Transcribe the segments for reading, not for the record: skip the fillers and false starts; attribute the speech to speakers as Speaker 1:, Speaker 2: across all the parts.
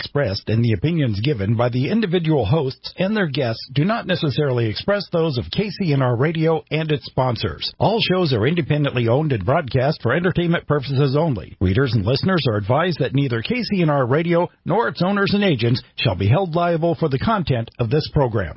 Speaker 1: expressed and the opinions given by the individual hosts and their guests do not necessarily express those of KCNR Radio and its sponsors. All shows are independently owned and broadcast for entertainment purposes only. Readers and listeners are advised that neither KCNR Radio nor its owners and agents shall be held liable for the content of this program.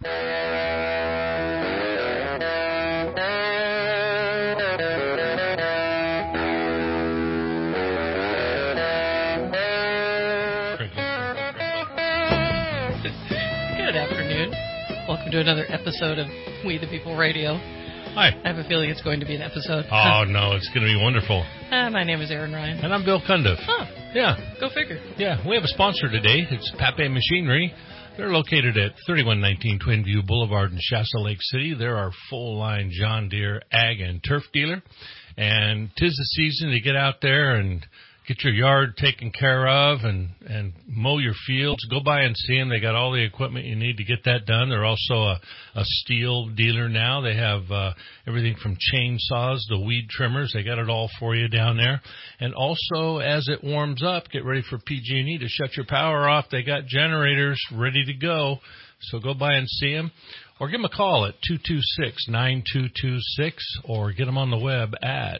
Speaker 2: Welcome to another episode of We the People Radio.
Speaker 3: Hi.
Speaker 2: I have a feeling it's going to be an episode.
Speaker 3: Oh, no, it's going to be wonderful.
Speaker 2: My name is Aaron Ryan.
Speaker 3: And I'm Bill Cundiff.
Speaker 2: Oh.
Speaker 3: Yeah.
Speaker 2: Go figure.
Speaker 3: Yeah, we have a sponsor today. It's Pape Machinery. They're located at 3119 Twin View Boulevard in Shasta Lake City. They're our full-line John Deere ag and turf dealer. And 'tis the season to get out there and get your yard taken care of and mow your fields. Go by and see them. They got all the equipment you need to get that done. They're also a steel dealer now. They have everything from chainsaws to weed trimmers. They got it all for you down there. And also, as it warms up, get ready for PG&E to shut your power off. They got generators ready to go. So go by and see them. Or give them a call at 226-9226 or get them on the web at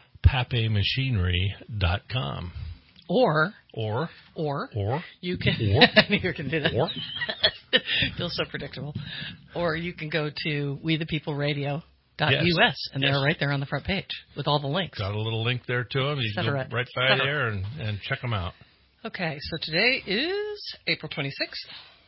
Speaker 3: papemachinery.com.
Speaker 2: Or you can you can do that. Or feels so predictable. Or you can go to wethepeopleradio.us and they're right there on the front page with all the links.
Speaker 3: Got a little link there to them. You can go right by there and check them out.
Speaker 2: Okay, so today is April 26th,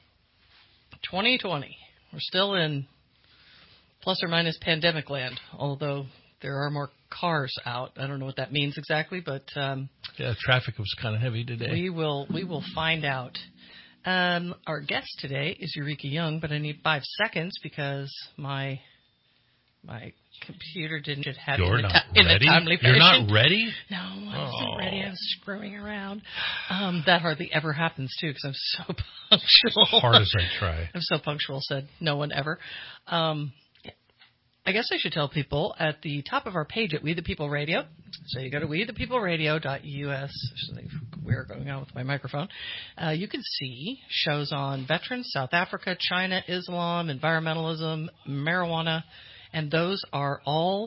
Speaker 2: 2020. We're still in plus or minus pandemic land, although there are more cars out. I don't know what that means exactly, but
Speaker 3: traffic was kind of heavy today.
Speaker 2: We will find out. Our guest today is Eureka Young, but I need 5 seconds because my computer didn't have it in a timely fashion.
Speaker 3: You're not ready?
Speaker 2: No, I wasn't ready. I was screwing around. That hardly ever happens too because I'm so punctual.
Speaker 3: As hard as I try.
Speaker 2: I'm so punctual. Said no one ever. I guess I should tell people at the top of our page at We the People Radio. So you go to wethepeopleradio.us. We're going on with my microphone. You can see shows on veterans, South Africa, China, Islam, environmentalism, marijuana, and those are all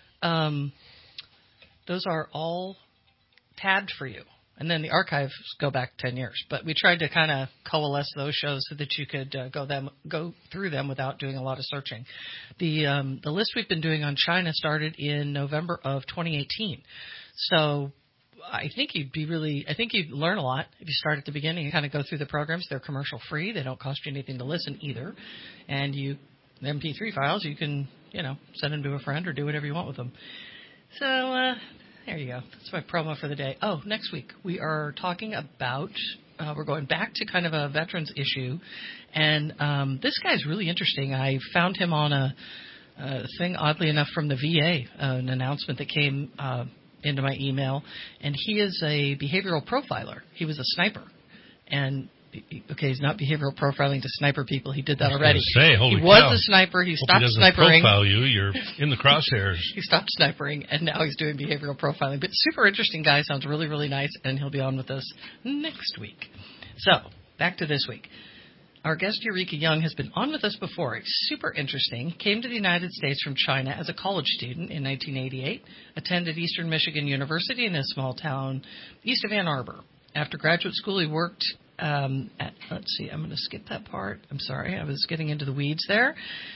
Speaker 2: tabbed for you. And then the archives go back 10 years. But we tried to kind of coalesce those shows so that you could go through them without doing a lot of searching. The list we've been doing on China started in November of 2018. So I think you'd learn a lot if you start at the beginning and kind of go through the programs. They're commercial free. They don't cost you anything to listen either. And the MP3 files, you can, send them to a friend or do whatever you want with them. So, there you go. That's my promo for the day. Oh, next week we are talking about, we're going back to kind of a veterans issue. And this guy's really interesting. I found him on a thing, oddly enough, from the VA, an announcement that came into my email. And he is a behavioral profiler. He was a sniper. And he's not behavioral profiling to sniper people. He did that already. He was a sniper. He stopped snipering.
Speaker 3: Profile you. You're in the crosshairs.
Speaker 2: He stopped snipering, and now he's doing behavioral profiling. But super interesting guy. Sounds really, really nice, and he'll be on with us next week. So, back to this week. Our guest, Eureka Young, has been on with us before. It's super interesting. Came to the United States from China as a college student in 1988. Attended Eastern Michigan University in a small town east of Ann Arbor. After graduate school, he worked let's see, I'm going to skip that part. I'm sorry, I was getting into the weeds there.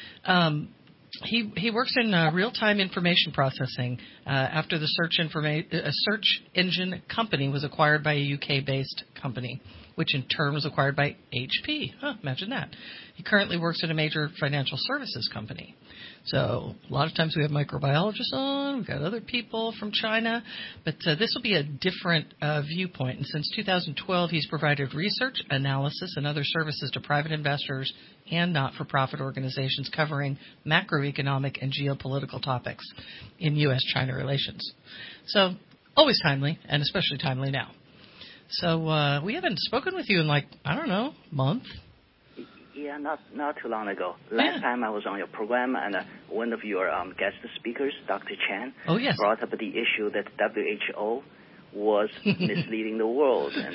Speaker 2: He works in real-time information processing after the search engine company was acquired by a UK-based company, which in turn was acquired by HP. Imagine that. He currently works at a major financial services company. So a lot of times we have microbiologists on, we've got other people from China, but this will be a different viewpoint. And since 2012, he's provided research, analysis, and other services to private investors and not-for-profit organizations covering macroeconomic and geopolitical topics in U.S.-China relations. So always timely, and especially timely now. So we haven't spoken with you in month.
Speaker 4: Yeah, not too long ago. Last time I was on your program, and one of your guest speakers, Dr. Chen, brought up the issue that WHO was misleading the world, and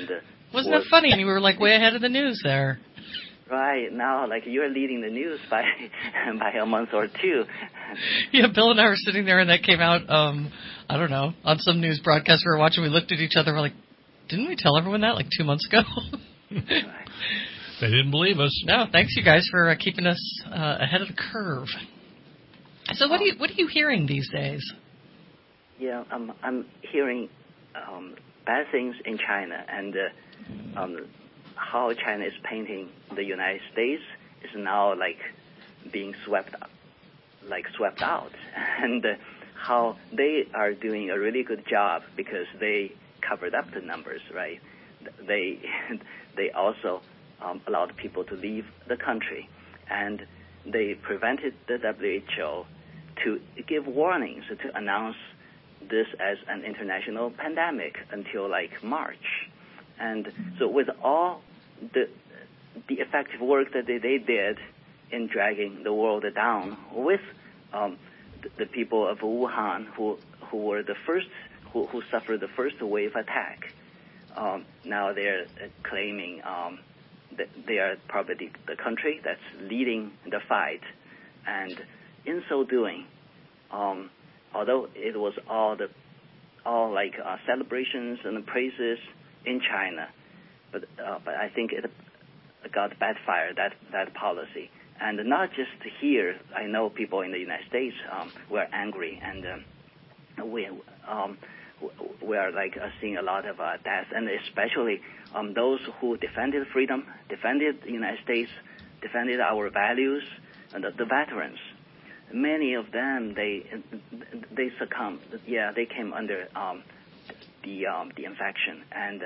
Speaker 2: Wasn't that funny? And you were like way ahead of the news there.
Speaker 4: Right. Now, like, you're leading the news by a month or two.
Speaker 2: Yeah, Bill and I were sitting there, and that came out, I don't know, on some news broadcast we were watching. We looked at each other, we're like, didn't we tell everyone that like 2 months ago?
Speaker 3: They didn't believe us.
Speaker 2: No, thanks you guys for keeping us ahead of the curve. So what are you hearing these days?
Speaker 4: Yeah, I'm hearing bad things in China, and how China is painting the United States is now like being swept out, and how they are doing a really good job because they covered up the numbers, right? They also allowed people to leave the country, and they prevented the WHO to give warnings, to announce this as an international pandemic until like March. And so with all the effective work that they did in dragging the world down, with the people of Wuhan who were the first, who suffered the first wave attack, now they're claiming that they are probably the country that's leading the fight. And in so doing, although it was all celebrations and praises in China, but I think it got backfired, that policy. And not just here. I know people in the United States were angry, and we are seeing a lot of deaths, and especially those who defended freedom, defended the United States, defended our values, and the veterans. Many of them they succumbed. Yeah, they came under the infection, and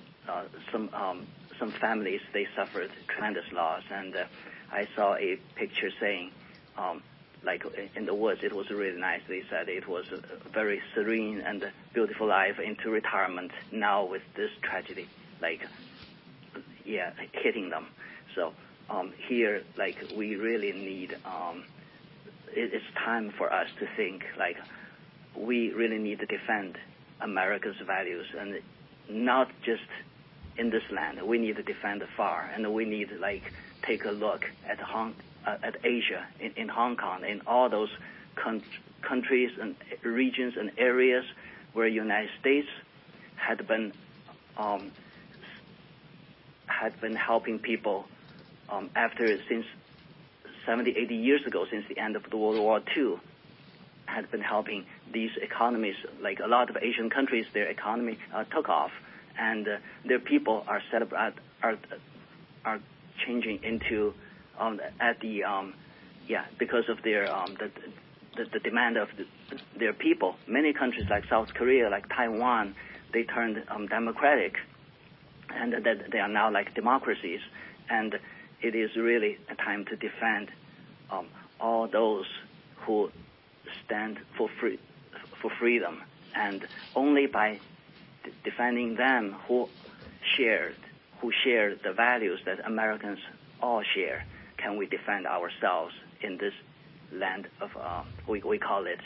Speaker 4: some families, they suffered tremendous loss. And I saw a picture saying, like in the woods, it was really nice. They said it was a very serene and beautiful life into retirement. Now with this tragedy, hitting them. So here, we really need. It's time for us to think we really need to defend America's values, and not just in this land. We need to defend far, and we need to take a look at Asia, in Hong Kong, in all those countries and regions and areas where the United States had been helping people since 70, 80 years ago, since the end of the World War II, had been helping these economies. Like a lot of Asian countries, their economy took off, and their people are changing into because of their the demand of their people. Many countries like South Korea, like Taiwan, they turned democratic, and that they are now like democracies. And it is really a time to defend all those who stand for freedom, and only by defending them who share the values that Americans all share can we defend ourselves in this land of we call it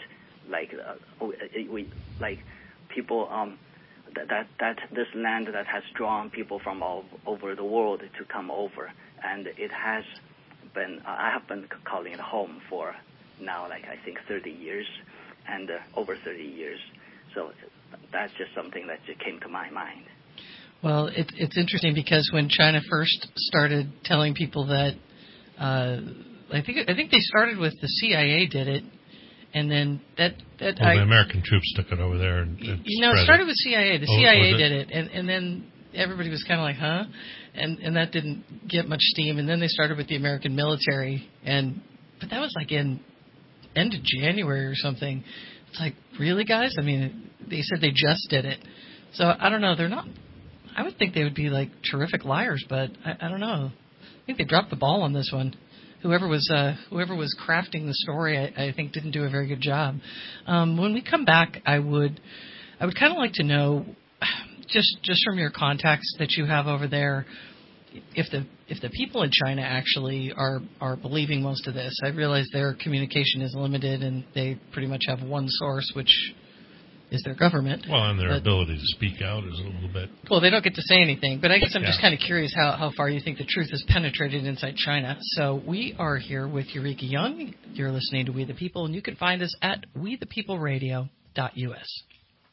Speaker 4: people that this land that has drawn people from all over the world to come over, and it has been I have been calling it home for now I think 30 years and over 30 years. So that's just something that just came to my mind.
Speaker 2: Well, it's interesting because when China first started telling people that, I think they started with the CIA did it, and then the
Speaker 3: American troops took it over there and
Speaker 2: it started with CIA. The CIA did it, and then everybody was kind of like, huh, and that didn't get much steam. And then they started with the American military, but that was like in end of January or something. It's like, really, guys? I mean, they said they just did it, so I don't know. They're not. I would think they would be like terrific liars, but I don't know. I think they dropped the ball on this one. Whoever was crafting the story, I think didn't do a very good job. When we come back, I would kind of like to know, just from your contacts that you have over there, if the people in China actually are believing most of this. I realize their communication is limited and they pretty much have one source, which is their government.
Speaker 3: Well, and their ability to speak out is a little bit...
Speaker 2: Well, they don't get to say anything, but I guess I'm just kind of curious how far you think the truth has penetrated inside China. So we are here with Eureka Young. You're listening to We the People, and you can find us at wethepeopleradio.us.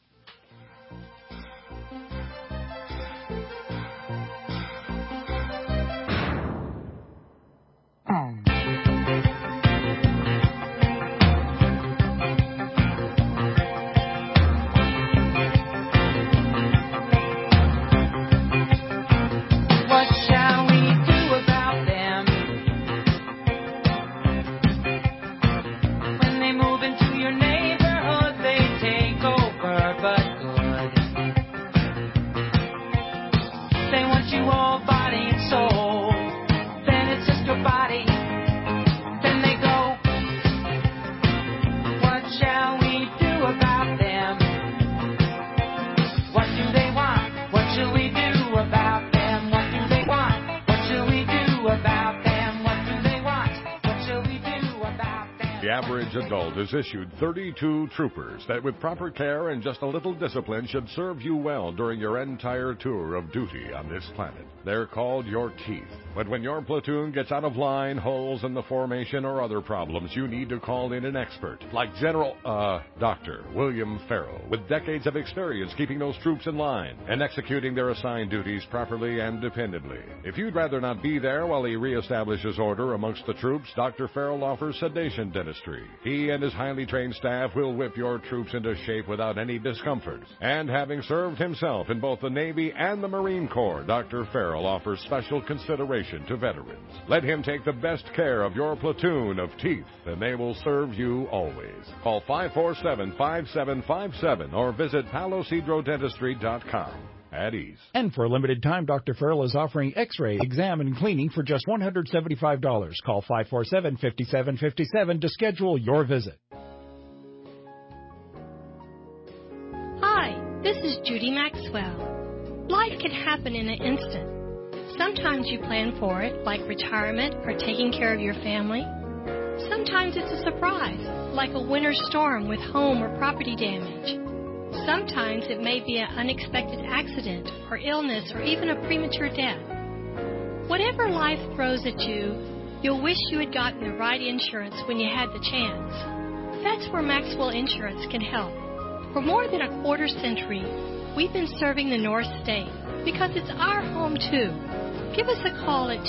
Speaker 5: Adult is issued 32 troopers that with proper care and just a little discipline should serve you well during your entire tour of duty on this planet. They're called your teeth. But when your platoon gets out of line, holes in the formation, or other problems, you need to call in an expert like Dr. William Farrell, with decades of experience keeping those troops in line and executing their assigned duties properly and dependably. If you'd rather not be there while he reestablishes order amongst the troops, Dr. Farrell offers sedation dentistry. He and his highly trained staff will whip your troops into shape without any discomfort. And having served himself in both the Navy and the Marine Corps, Dr. Farrell offers special consideration to veterans. Let him take the best care of your platoon of teeth, and they will serve you always. Call 547-5757 or visit palocidrodentistry.com. At ease.
Speaker 1: And for a limited time, Dr. Farrell is offering X-ray, exam, and cleaning for just $175. Call 547-5757 to schedule your visit.
Speaker 6: Hi, this is Judy Maxwell. Life can happen in an instant. Sometimes you plan for it, like retirement or taking care of your family. Sometimes it's a surprise, like a winter storm with home or property damage. Sometimes it may be an unexpected accident or illness or even a premature death. Whatever life throws at you, you'll wish you had gotten the right insurance when you had the chance. That's where Maxwell Insurance can help. For more than a quarter century, we've been serving the North State because it's our home too. Give us a call at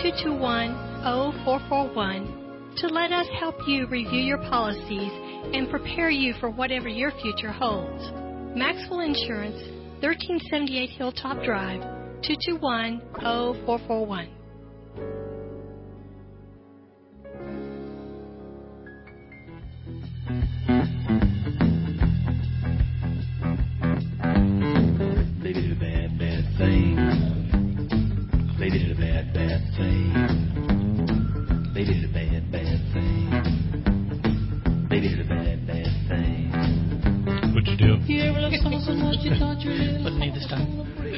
Speaker 6: 221-0441 to let us help you review your policies and prepare you for whatever your future holds. Maxwell Insurance, 1378 Hilltop Drive, 221-0441.
Speaker 7: They did a bad, bad thing. They did a bad, bad thing. They did a bad, bad thing. They did a bad, bad thing.
Speaker 3: What'd you do?
Speaker 2: You ever love someone so much you thought you really wouldn't need this time.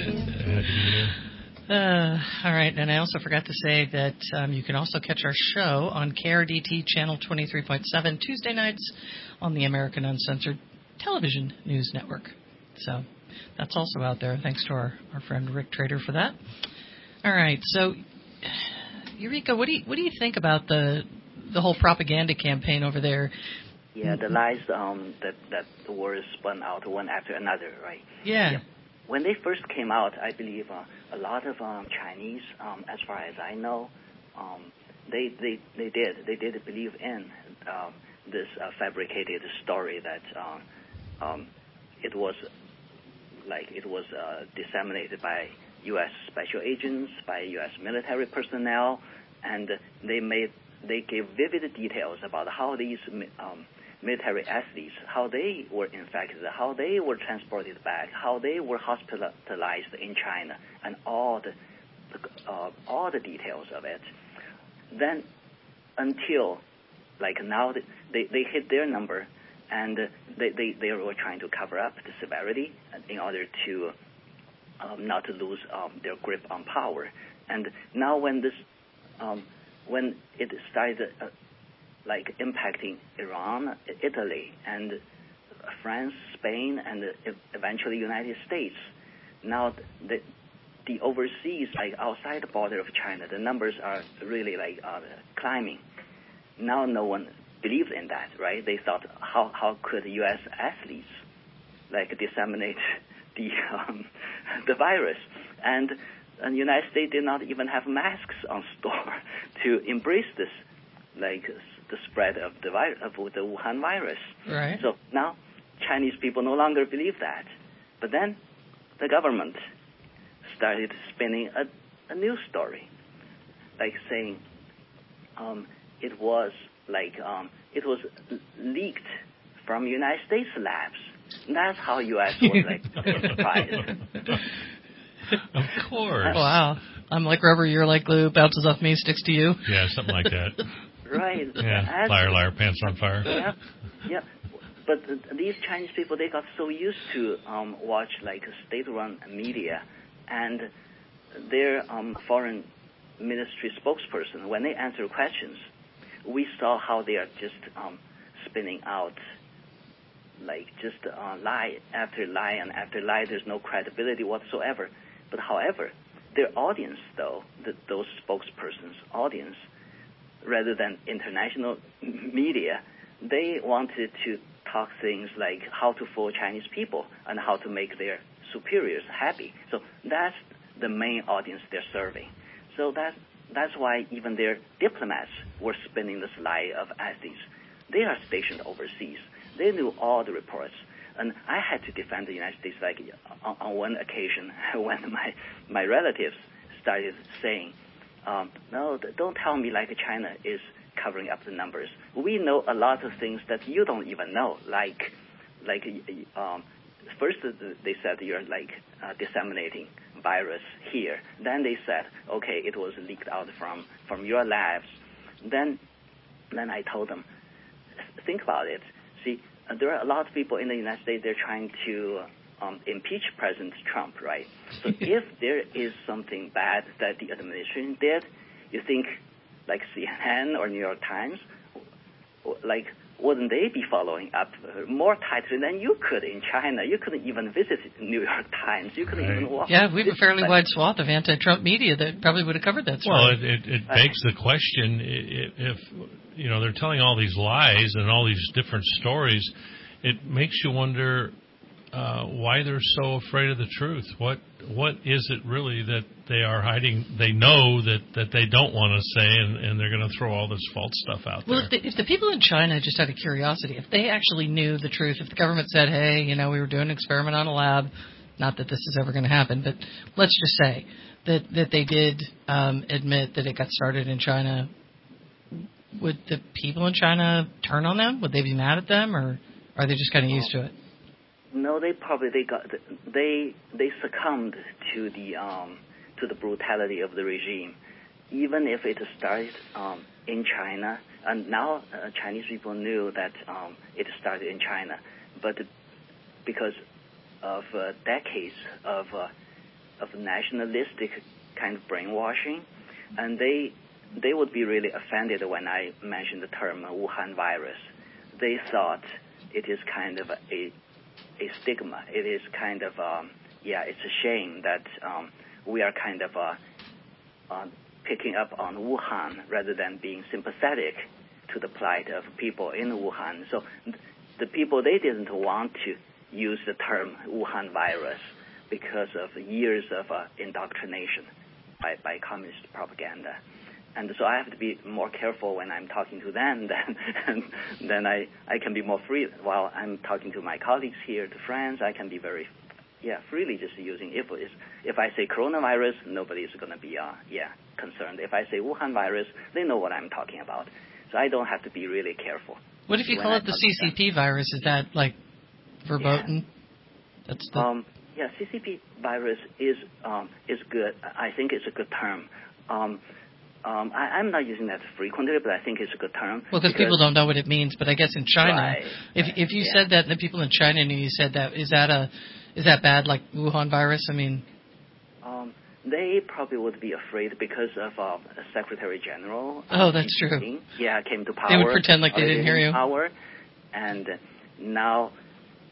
Speaker 2: All right, and I also forgot to say that you can also catch our show on KRDT Channel 23.7 Tuesday nights on the American Uncensored Television News Network. So that's also out there. Thanks to our friend Rick Trader for that. All right, so Eureka, what do you think about the whole propaganda campaign over there?
Speaker 4: Yeah, the lies that were spun out one after another, right?
Speaker 2: Yeah.
Speaker 4: When they first came out, I believe a lot of Chinese, as far as I know, they did believe in this fabricated story that it was disseminated by U.S. special agents, by U.S. military personnel, and they gave vivid details about how these military athletes, how they were infected, how they were transported back, how they were hospitalized in China, and all the details of it. Then, until now, they hit their number, and they were trying to cover up the severity in order to not to lose their grip on power. And now, when it started impacting Iran, Italy, and France, Spain, and eventually United States. Now the overseas, like outside the border of China, the numbers are really like climbing. Now no one believed in that, right? They thought, how could U.S. athletes like disseminate the virus? And the United States did not even have masks on store to embrace this, like the spread of the Wuhan virus.
Speaker 2: Right.
Speaker 4: So now Chinese people no longer believe that. But then the government started spinning a news story, like saying it was leaked from United States labs. And that's how U.S. was like surprised.
Speaker 3: Of course.
Speaker 2: Wow. I'm like rubber, you're like glue, bounces off me, sticks to you.
Speaker 3: Yeah, something like that.
Speaker 4: Right.
Speaker 3: Yeah, liar, liar, pants on fire.
Speaker 4: Yeah. But these Chinese people, they got so used to watch like state-run media, and their foreign ministry spokesperson, when they answer questions, we saw how they are just spinning out like just lie after lie and after lie. There's no credibility whatsoever. But however, their audience, though, those spokespersons' audience, rather than international media, they wanted to talk things like how to fool Chinese people and how to make their superiors happy. So that's the main audience they're serving. So that's why even their diplomats were spinning this lie of Athens. They are stationed overseas. They knew all the reports. And I had to defend the United States like on one occasion when my relatives started saying, no, don't tell me like China is covering up the numbers. We know a lot of things that you don't even know, like first they said you're like disseminating virus here. Then they said, okay, it was leaked out from your labs. Then I told them, think about it. See, there are a lot of people in the United States, they're trying to impeach President Trump, right? So if there is something bad that the administration did, you think like CNN or New York Times, like wouldn't they be following up more tightly than you could in China? You couldn't even visit New York Times. You couldn't even walk.
Speaker 2: Yeah, we have a fairly wide swath of anti-Trump media that probably would have covered that story.
Speaker 3: Well, it begs the question, if they're telling all these lies and all these different stories, it makes you wonder why they're so afraid of the truth. What is it really that they are hiding? They know that they don't want to say, and they're going to throw all this false stuff out there.
Speaker 2: Well, if the people in China, just out of curiosity, if they actually knew the truth, if the government said, hey, we were doing an experiment on a lab, not that this is ever going to happen, but let's just say that they did admit that it got started in China, would the people in China turn on them? Would they be mad at them, or are they just kind of used to it?
Speaker 4: No, they succumbed to the brutality of the regime, even if it started in China. And now Chinese people knew that it started in China, but because of decades of nationalistic kind of brainwashing, and they would be really offended when I mentioned the term Wuhan virus. They thought it is kind of a stigma. It is kind of, it's a shame that we are kind of picking up on Wuhan rather than being sympathetic to the plight of people in Wuhan. So the people, they didn't want to use the term Wuhan virus because of years of indoctrination by communist propaganda. And so I have to be more careful when I'm talking to them then I can be more free. While I'm talking to my colleagues here, to friends, I can be very, freely just using. If I say coronavirus, nobody's going to be, concerned. If I say Wuhan virus, they know what I'm talking about. So I don't have to be really careful.
Speaker 2: What if you call it the CCP virus? Is that like verboten?
Speaker 4: Yeah. That's the... CCP virus is good. I think it's a good term. I'm not using that frequently, but I think it's a good term.
Speaker 2: Well, because people don't know what it means. But I guess in China, if you said that, and the people in China knew you said that, is that bad, like Wuhan virus? I mean,
Speaker 4: they probably would be afraid because of Secretary General.
Speaker 2: Oh, that's true.
Speaker 4: Yeah, came to power.
Speaker 2: They would pretend like they didn't hear you.
Speaker 4: Power, and now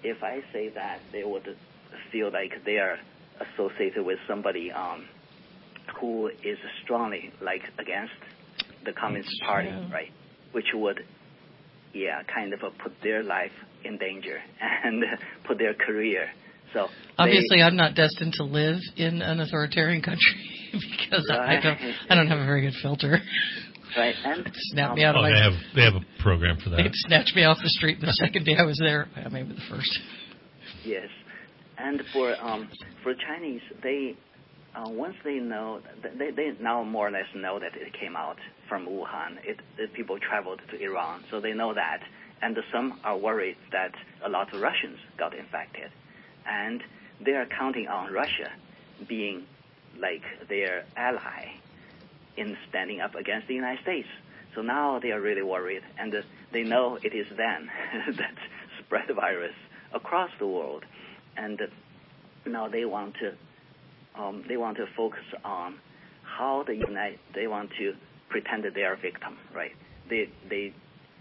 Speaker 4: if I say that, they would feel like they are associated with somebody who is strongly against the Communist Party, right? Which would, kind of put their life in danger and put their career. So
Speaker 2: obviously, I'm not destined to live in an authoritarian country because I don't have a very good filter.
Speaker 4: Right, and
Speaker 2: snap me out of my.
Speaker 3: They have a program for that.
Speaker 2: They'd snatch me off the street the second day I was there. Maybe the first.
Speaker 4: Yes, and for Chinese, they once they know, they now more or less know that it came out from Wuhan. People traveled to Iran, so they know that, and some are worried that a lot of Russians got infected, and they are counting on Russia being their ally in standing up against the United States. So now they are really worried, and they know it is them that spread the virus across the world, and now they want to focus on how they want to pretend that they are a victim, right? They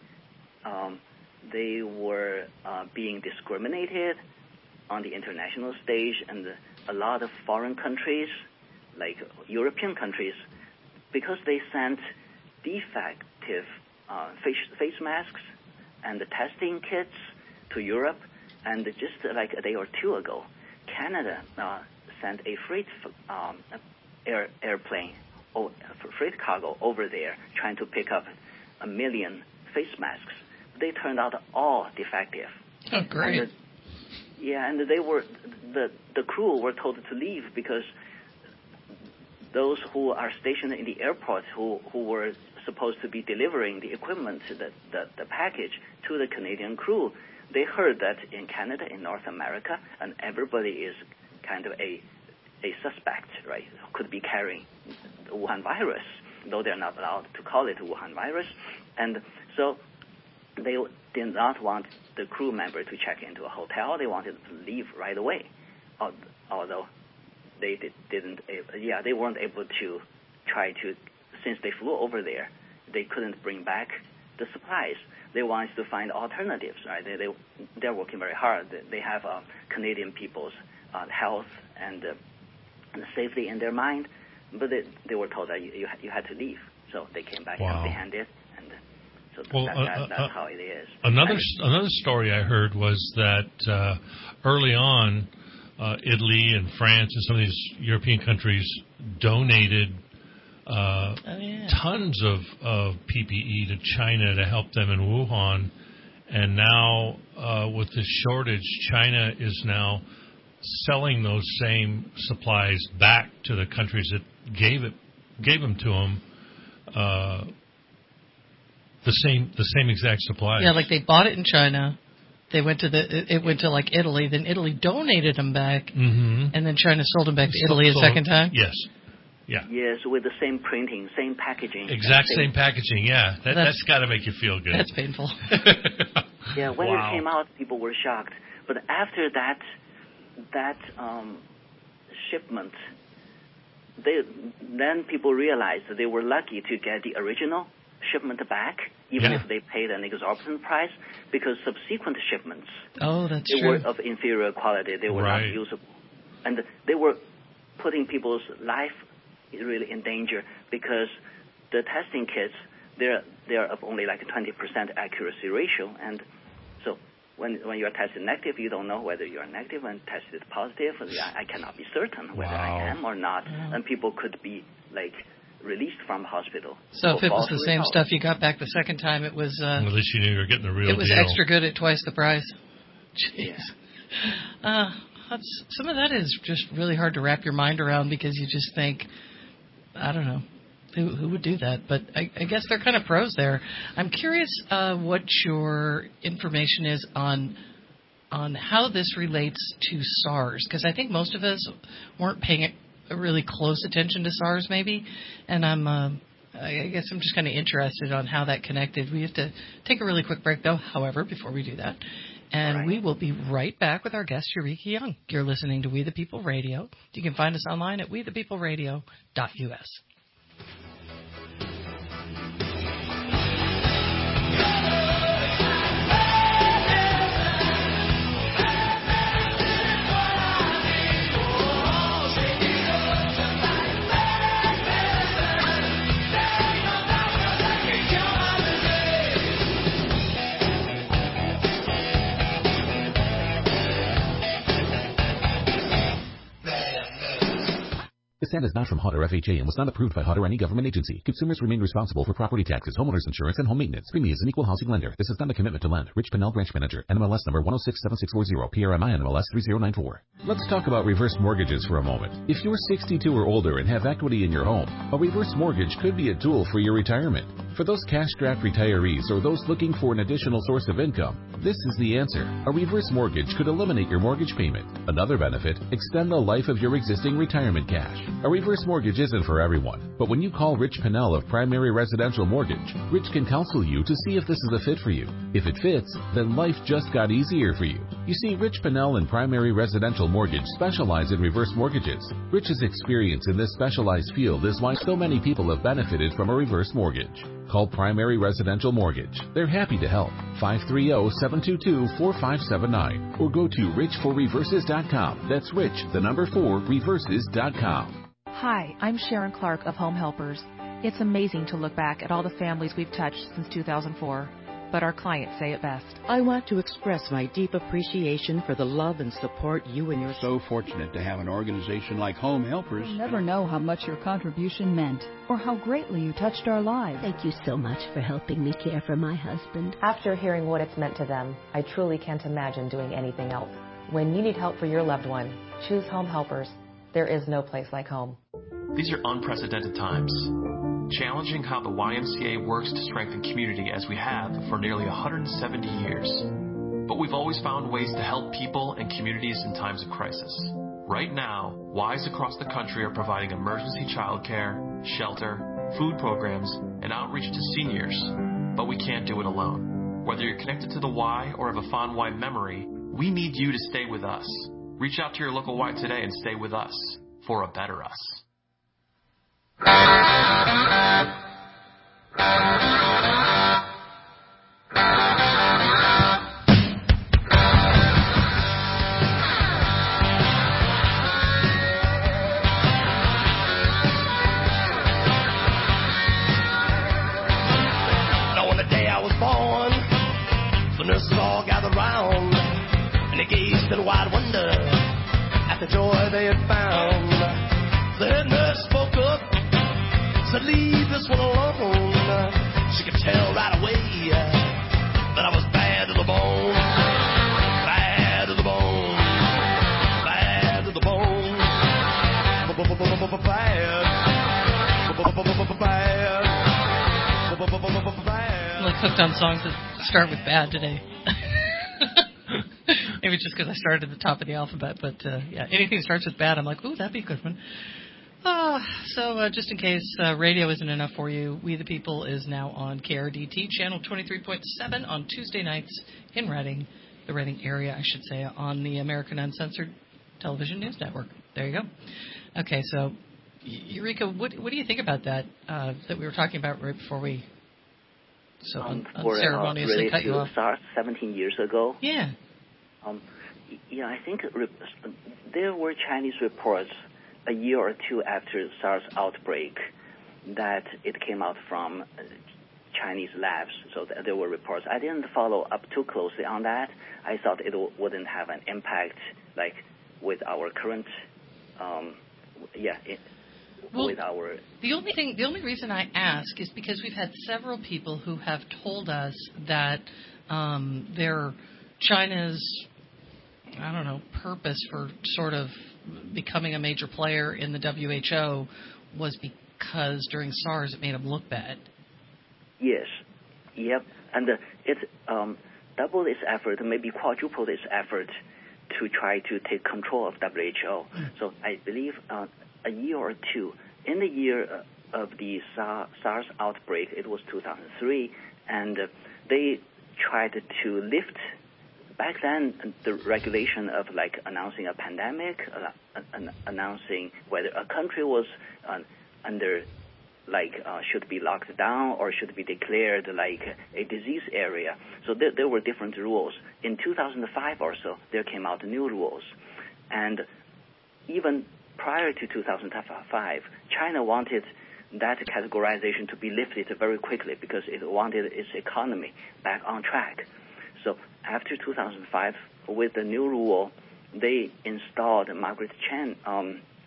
Speaker 4: were being discriminated on the international stage, and a lot of foreign countries, like European countries, because they sent defective face masks and the testing kits to Europe, and just like a day or two ago, Canada sent a freight airplane, freight cargo over there, trying to pick up 1 million face masks. They turned out all defective.
Speaker 2: Oh, great!
Speaker 4: And they were the crew were told to leave because those who are stationed in the airport who were supposed to be delivering the equipment, the package to the Canadian crew, they heard that in Canada, in North America, and everybody is kind of a suspect, right, could be carrying the Wuhan virus, though they're not allowed to call it Wuhan virus. And so they did not want the crew member to check into a hotel. They wanted to leave right away, although they they weren't able to try to, since they flew over there, they couldn't bring back the supplies. They wanted to find alternatives, right? They're working very hard. They have Canadian people's health and safety in their mind, but they were told that you had to leave, so they came back empty-handed, and so that's how it is.
Speaker 3: Another story I heard was that early on, Italy and France and some of these European countries donated tons of PPE to China to help them in Wuhan, and now with the shortage, China is now selling those same supplies back to the countries that gave them to them. The same exact supplies.
Speaker 2: Yeah, like they bought it in China. It went to Italy. Then Italy donated them back, and then China sold them back to Italy a second time.
Speaker 3: Yes. Yeah.
Speaker 4: Yes, with the same printing, same packaging.
Speaker 3: Exact same packaging. Yeah, that's got to make you feel good.
Speaker 2: That's painful.
Speaker 4: Yeah, when it came out, people were shocked. But after that shipment, then people realized that they were lucky to get the original shipment back, even if they paid an exorbitant price, because subsequent shipments were of inferior quality. They were not usable, and they were putting people's life really in danger because the testing kits they're of only like a 20% accuracy ratio, and so when you are tested negative, you don't know whether you are negative. When tested positive, I cannot be certain whether I am or not, and people could be released from hospital.
Speaker 2: So if it was the same stuff you got back the second time, it was...
Speaker 3: at least you knew you were getting the real deal.
Speaker 2: It was extra good at twice the price. Jeez.
Speaker 4: Yeah.
Speaker 2: Some of that is just really hard to wrap your mind around because you just think, I don't know, who would do that? But I guess they're kind of pros there. I'm curious what your information is on how this relates to SARS, because I think most of us weren't paying really close attention to SARS maybe, and I guess I'm just kind of interested on how that connected. We have to take a really quick break though, however, before we do that, and we will be right back with our guest Eureka Young. You're listening to We the People Radio. You can find us online at wethepeopleradio.us.
Speaker 8: This ad is not from HUD or FHA and was not approved by HUD or any government agency. Consumers remain responsible for property taxes, homeowners insurance, and home maintenance. Premium is an equal housing lender. This is not a commitment to lend. Rich Pinnell, Branch Manager. NMLS number 1067640. PRMI NMLS 3094. Let's talk about reverse mortgages for a moment. If you're 62 or older and have equity in your home, a reverse mortgage could be a tool for your retirement. For those cash-strapped retirees or those looking for an additional source of income, this is the answer. A reverse mortgage could eliminate your mortgage payment. Another benefit, extend the life of your existing retirement cash. A reverse mortgage isn't for everyone, but when you call Rich Pinnell of Primary Residential Mortgage, Rich can counsel you to see if this is a fit for you. If it fits, then life just got easier for you. You see, Rich Pinnell and Primary Residential Mortgage specialize in reverse mortgages. Rich's experience in this specialized field is why so many people have benefited from a reverse mortgage. Call Primary Residential Mortgage. They're happy to help. 530-722-4579 or go to richforreverses.com. That's rich, the number 4, reverses.com.
Speaker 9: Hi, I'm Sharon Clark of Home Helpers. It's amazing to look back at all the families we've touched since 2004. But our clients say it best.
Speaker 10: I want to express my deep appreciation for the love and support you and your...
Speaker 11: So fortunate to have an organization like Home Helpers.
Speaker 12: You'll never know how much your contribution meant or how greatly you touched our lives.
Speaker 13: Thank you so much for helping me care for my husband.
Speaker 14: After hearing what it's meant to them, I truly can't imagine doing anything else. When you need help for your loved one, choose Home Helpers. There is no place like home.
Speaker 15: These are unprecedented times. Challenging how the YMCA works to strengthen community as we have for nearly 170 years. But we've always found ways to help people and communities in times of crisis. Right now, Ys across the country are providing emergency childcare, shelter, food programs, and outreach to seniors. But we can't do it alone. Whether you're connected to the Y or have a fond Y memory, we need you to stay with us. Reach out to your local Y today and stay with us for a better us.
Speaker 16: Now on the day I was born, the nurses all gathered round, and they gazed in wide wonder at the joy they had found. The head nurse spoke up, said, "Leave this one alone." She could tell right away that I was bad to the bone, bad to the bone, bad to the bone,
Speaker 2: bad. I'm like hooked on songs that start with bad today. Maybe just because I started at the top of the alphabet, but yeah, anything that starts with bad, I'm like, ooh, that'd be a good one. So just in case radio isn't enough for you, We the People is now on KRDT, channel 23.7 on Tuesday nights in Reading, the Reading area, I should say, on the American Uncensored Television News Network. There you go. Okay, so, Eureka, what do you think about that that we were talking about right before we unceremoniously cut you off?
Speaker 4: SARS 17 years ago.
Speaker 2: Yeah.
Speaker 4: Yeah, I think there were Chinese reports a year or two after SARS outbreak that it came out from Chinese labs. So there were reports. I didn't follow up too closely on that. I thought it wouldn't have an impact like with our current, with our.
Speaker 2: The only reason I ask is because we've had several people who have told us that China's, purpose for sort of becoming a major player in the WHO was because during SARS it made them look bad.
Speaker 4: Yes. Yep. And it doubled its effort, maybe quadrupled its effort to try to take control of WHO. So I believe a year or two, in the year of the SARS outbreak, it was 2003, and they tried to lift back then the regulation of like announcing a pandemic, announcing whether a country was under should be locked down or should be declared like a disease area. So there were different rules. In 2005 or so, there came out new rules. And even prior to 2005, China wanted that categorization to be lifted very quickly because it wanted its economy back on track. So after 2005, with the new rule, they installed Margaret Chan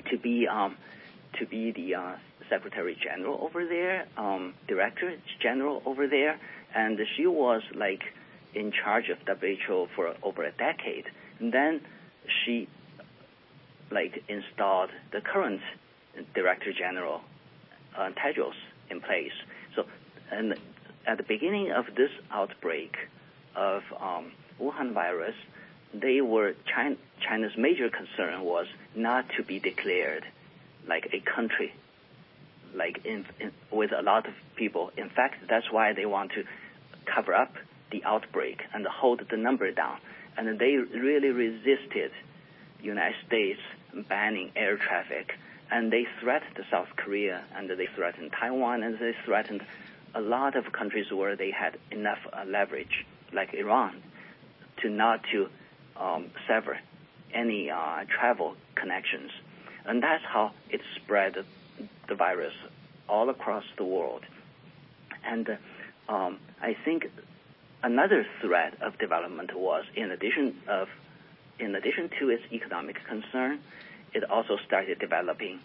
Speaker 4: to be the Secretary General over there, Director General over there, and she was like in charge of WHO for over a decade. And then she like installed the current Director General Tedros in place. So, and at the beginning of this outbreak of Wuhan virus, China's major concern was not to be declared like a country, like with a lot of people. In fact, that's why they want to cover up the outbreak and hold the number down. And they really resisted the United States banning air traffic. And they threatened South Korea, and they threatened Taiwan, and they threatened a lot of countries where they had enough leverage, like Iran, to not to sever any travel connections. And that's how it spread the virus all across the world. And I think another threat of development was, in addition to its economic concern, it also started developing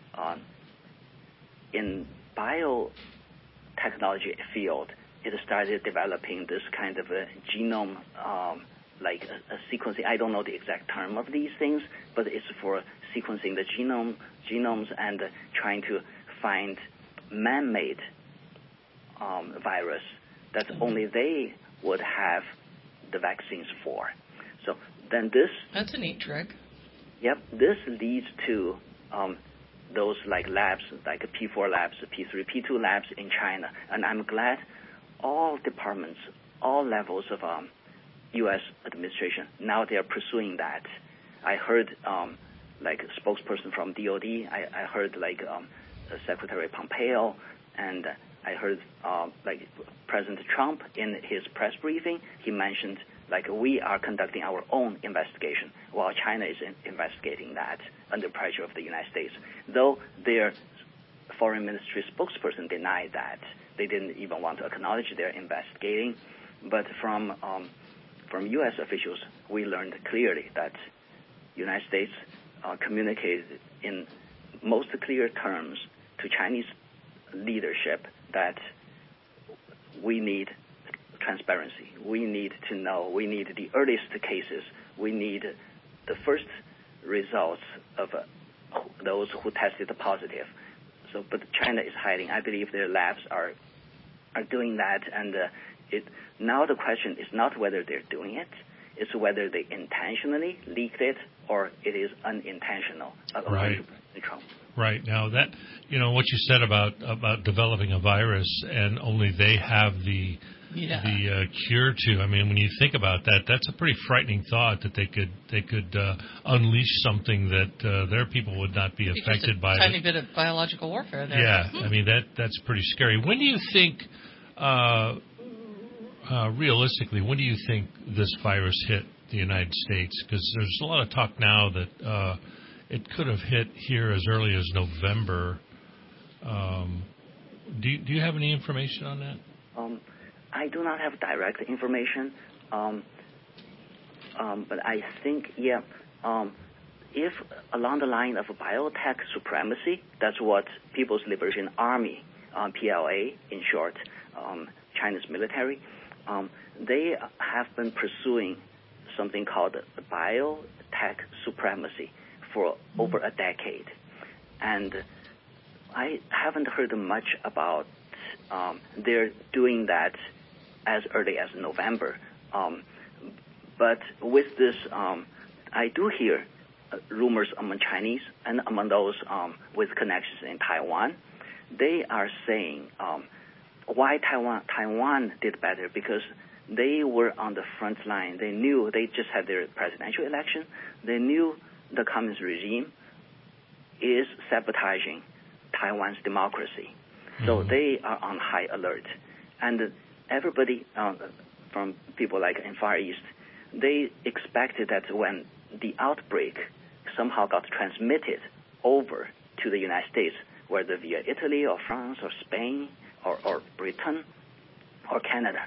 Speaker 4: in biotechnology field. It started developing this kind of a genome, like a sequencing. I don't know the exact term of these things, but it's for sequencing the genomes and trying to find man-made virus that only they would have the vaccines for. So then
Speaker 2: that's a neat trick.
Speaker 4: Yep, this leads to those like labs, like P4 labs, P3, P2 labs in China. And I'm glad all departments, all levels of U.S. administration, now they are pursuing that. I heard like a spokesperson from DOD. I heard like Secretary Pompeo, and I heard like President Trump in his press briefing. He mentioned like we are conducting our own investigation while China is investigating that under pressure of the United States. Though their foreign ministry spokesperson denied that. They didn't even want to acknowledge they're investigating. But from U.S. officials, we learned clearly that the United States communicated in most clear terms to Chinese leadership that we need transparency. We need to know. We need the earliest cases. We need the first results of those who tested positive. So, but China is hiding. I believe their labs are doing that, and now the question is not whether they're doing it, it's whether they intentionally leaked it or it is unintentional.
Speaker 3: Right.
Speaker 4: Trump.
Speaker 3: Right. Now that, what you said about developing a virus and only they have the cure to. I mean, when you think about that, that's a pretty frightening thought that they could unleash something that their people would not be affected by.
Speaker 2: Tiny bit of biological warfare there.
Speaker 3: Yeah. I mean, that's pretty scary. When do you think, realistically, when do you think this virus hit the United States? Because there's a lot of talk now that it could have hit here as early as November. Do you have any information on that?
Speaker 4: I do not have direct information, but I think, if along the line of biotech supremacy, that's what People's Liberation Army, PLA in short, China's military, they have been pursuing something called biotech supremacy for over a decade. And I haven't heard much about they're doing that as early as November. But with this, I do hear rumors among Chinese and among those with connections in Taiwan. They are saying why Taiwan did better, because they were on the front line. They knew they just had their presidential election. They knew the communist regime is sabotaging Taiwan's democracy. So they are on high alert. And everybody from people like in Far East, they expected that when the outbreak somehow got transmitted over to the United States, whether via Italy or France or Spain or Britain or Canada,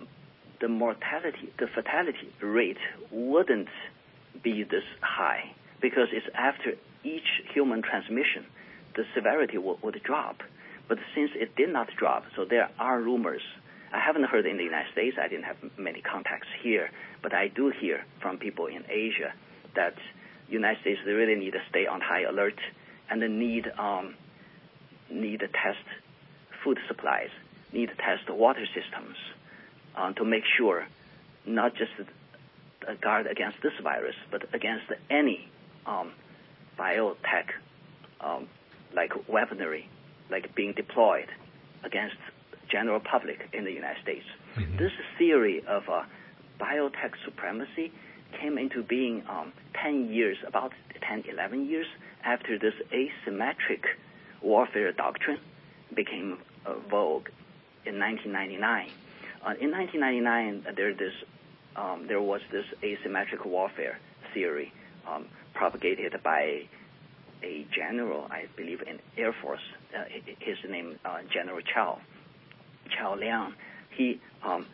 Speaker 4: the mortality, the fatality rate wouldn't be this high. because it's after each human transmission, the severity would drop. But since it did not drop, so there are rumors. I haven't heard in the United States. I didn't have many contacts here, but I do hear from people in Asia that United States, they really need to stay on high alert and they need to test food supplies, need to test water systems to make sure not just guard against this virus, but against any biotech like weaponry, like being deployed against general public in the United States. Mm-hmm. This theory of biotech supremacy came into being 10 years, about 10, 11 years after this asymmetric warfare doctrine became vogue in 1999. In 1999, there was this asymmetric warfare theory propagated by a general, I believe, in Air Force. His name General Chao Liang. He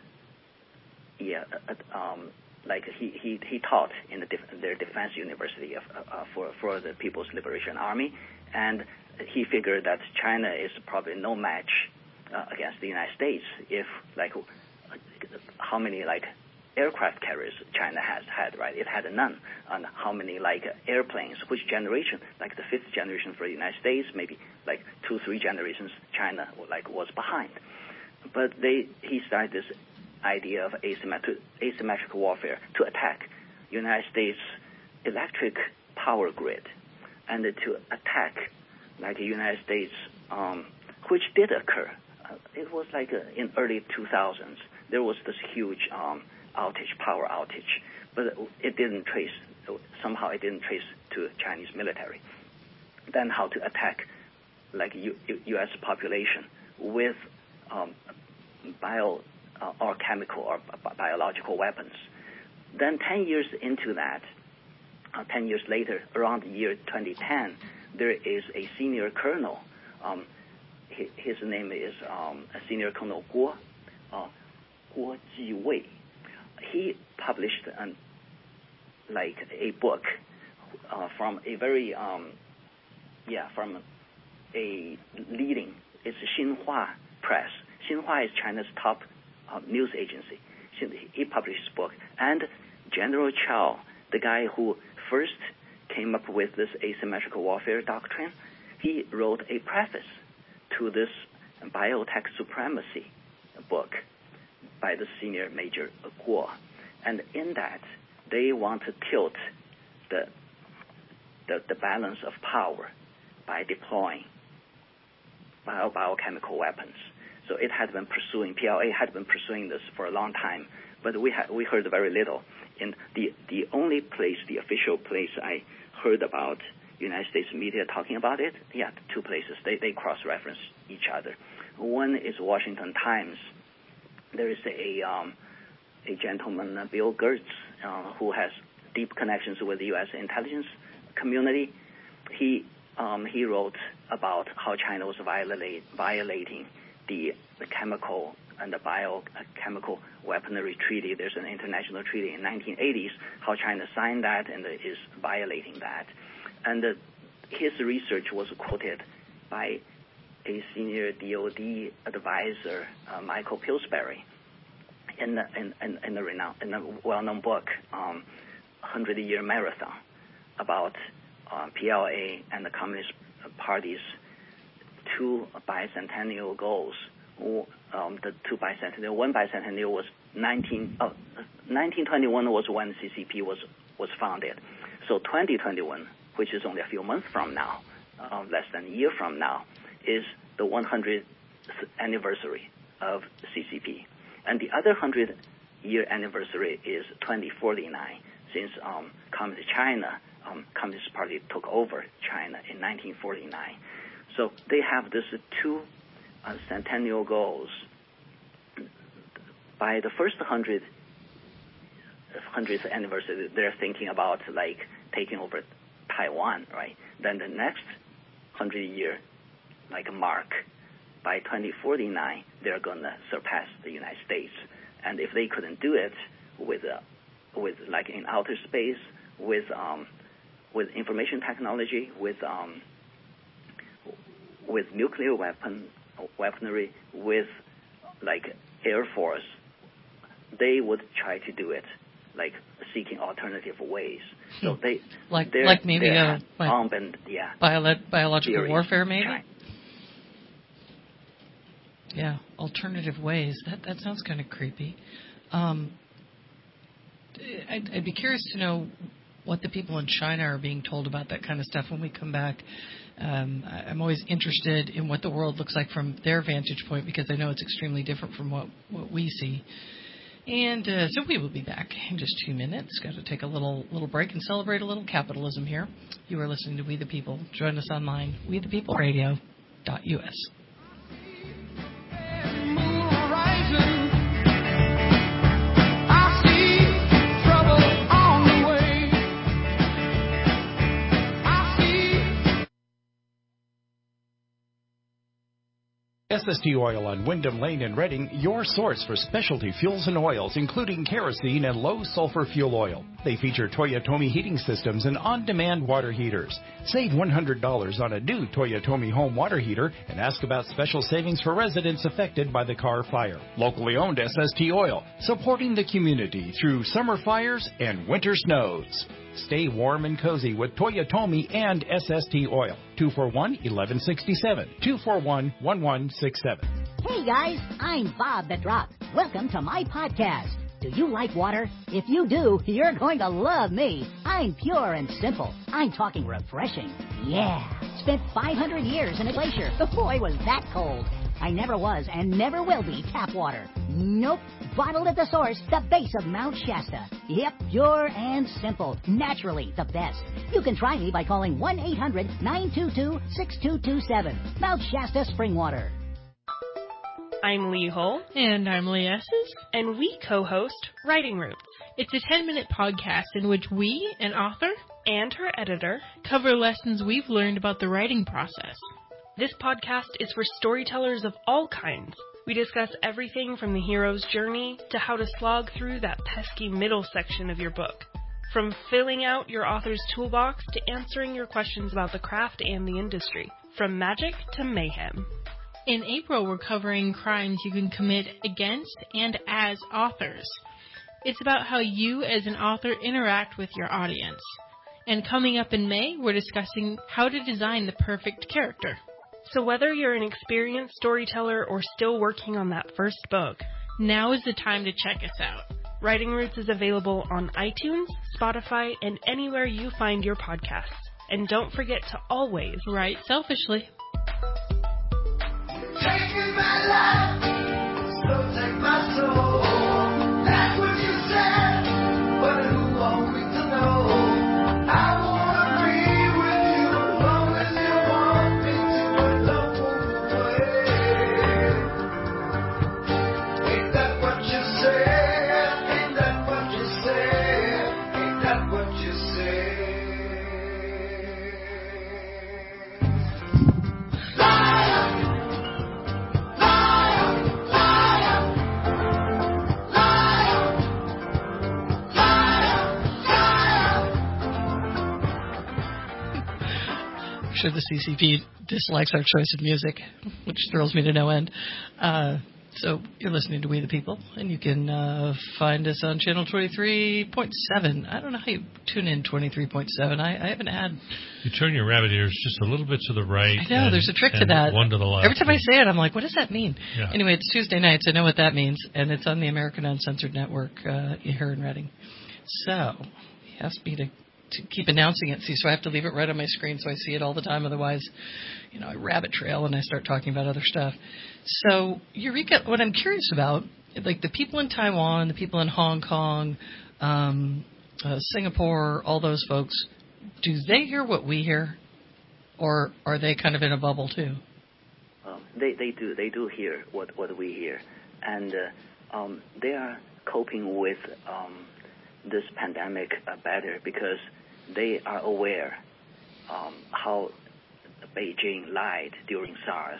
Speaker 4: he taught in their defense university for the People's Liberation Army, and he figured that China is probably no match against the United States. If how many aircraft carriers China has had, right? It had none. And how many airplanes, which generation, like the fifth generation for the United States, maybe 2-3 generations China was behind. But he started this idea of asymmetric warfare to attack United States electric power grid and to attack the United States, which did occur. It was in early 2000s. There was this huge power outage, but it didn't trace to Chinese military. Then how to attack U.S. population with or chemical or biological weapons. Then 10 years into that, 10 years later, around the year 2010, there is a senior colonel. His name is Senior Colonel Guo Jiwei. He published a book from a very from a leading. It's Xinhua Press. Xinhua is China's top news agency. He published this book, and General Chao, the guy who first came up with this asymmetrical warfare doctrine, he wrote a preface to this biotech supremacy book by the senior Major Guo. And in that, they want to tilt the balance of power by deploying biochemical weapons. So it had been pursuing, PLA had been pursuing this for a long time, but we heard very little. In the only place, the official place I heard about United States media talking about it, two places. They cross-reference each other. One is Washington Times. There is a gentleman, Bill Gertz, who has deep connections with the U.S. intelligence community. He wrote about how China was violating the chemical and the biochemical weaponry treaty. There's an international treaty in 1980s, how China signed that and is violating that. And his research was quoted by a senior DOD advisor, Michael Pillsbury, in the well-known book, 100-Year Marathon, about PLA and the Communist Party's two bicentennial goals. The two bicentennial, one bicentennial was 1921 was when CCP was founded. So 2021, which is only a few months from now, less than a year from now, is the 100th anniversary of CCP. And the other 100-year anniversary is 2049, since Communist China, Communist Party took over China in 1949. So they have these two centennial goals. By the first 100th anniversary, they're thinking about taking over Taiwan, right? Then the next 100-year mark, by 2049, they're going to surpass the United States. And if they couldn't do it with in outer space, with with information technology, with nuclear weaponry, with like Air Force, they would try to do it, like seeking alternative ways. So they
Speaker 2: maybe
Speaker 4: bomb and
Speaker 2: biological
Speaker 4: theory.
Speaker 2: warfare, maybe. Yeah, alternative ways. That sounds kind of creepy. I'd be curious to know what the people in China are being told about that kind of stuff when we come back. I'm always interested in what the world looks like from their vantage point, because I know it's extremely different from what we see. And so we will be back in just 2 minutes. Got to take a little break and celebrate a little capitalism here. You are listening to We the People. Join us online, wethepeopleradio.us.
Speaker 1: SST Oil on Wyndham Lane in Reading, your source for specialty fuels and oils, including kerosene and low-sulfur fuel oil. They feature Toyotomi heating systems and on-demand water heaters. Save $100 on a new Toyotomi home water heater and ask about special savings for residents affected by the Carr fire. Locally owned SST Oil, supporting the community through summer fires and winter snows. Stay warm and cozy with Toyotomi and SST Oil. 241-1167. 241-1167.
Speaker 17: Hey guys, I'm Bob the Drop. Welcome to my podcast. Do you like water? If you do, you're going to love me. I'm pure and simple. I'm talking refreshing. Yeah. Spent 500 years in a glacier. Boy, was that cold. I never was and never will be tap water. Nope. Bottled at the source, the base of Mount Shasta. Yep, pure and simple. Naturally the best. You can try me by calling 1-800-922-6227. Mount Shasta Spring Water.
Speaker 18: I'm Lee Hull.
Speaker 19: And I'm Lee Esses.
Speaker 18: And we co-host Writing Roots.
Speaker 19: It's a 10-minute podcast in which we, an author,
Speaker 18: and her editor,
Speaker 19: cover lessons we've learned about the writing process.
Speaker 18: This podcast is for storytellers of all kinds. We discuss everything from the hero's journey to how to slog through that pesky middle section of your book. From filling out your author's toolbox to answering your questions about the craft and the industry. From magic to mayhem.
Speaker 19: In April, we're covering crimes you can commit against and as authors. It's about how you as an author interact with your audience. And coming up in May, we're discussing how to design the perfect character.
Speaker 18: So whether you're an experienced storyteller or still working on that first book,
Speaker 19: now is the time to check us out.
Speaker 18: Writing Roots is available on iTunes, Spotify, and anywhere you find your podcasts. And don't forget to always
Speaker 19: write selfishly.
Speaker 16: Take my life, so take my soul. That's what you said, but who are we to know? I wanna be with you as long as you want me to, and don't move away. Ain't that what you said? Ain't that what you said? Ain't that what you said?
Speaker 2: Sure, the CCP dislikes our choice of music, which thrills me to no end. So you're listening to We the People, and you can find us on channel 23.7. I don't know how you tune in 23.7. I have an ad.
Speaker 3: You turn your rabbit ears just a little bit to the right.
Speaker 2: I know, there's a trick to that.
Speaker 3: One to the left.
Speaker 2: Every time I say it, I'm like, what does that mean?
Speaker 3: Yeah.
Speaker 2: Anyway, it's Tuesday nights. I know what that means, and it's on the American Uncensored Network here in Reading. So he asked me to keep announcing it, so I have to leave it right on my screen so I see it all the time. Otherwise, I rabbit trail and I start talking about other stuff. So, Eureka, what I'm curious about, like the people in Taiwan, the people in Hong Kong, Singapore, all those folks, do they hear what we hear, or are they kind of in a bubble too?
Speaker 4: They do. They do hear what we hear, and they are coping with this pandemic better because they are aware how Beijing lied during SARS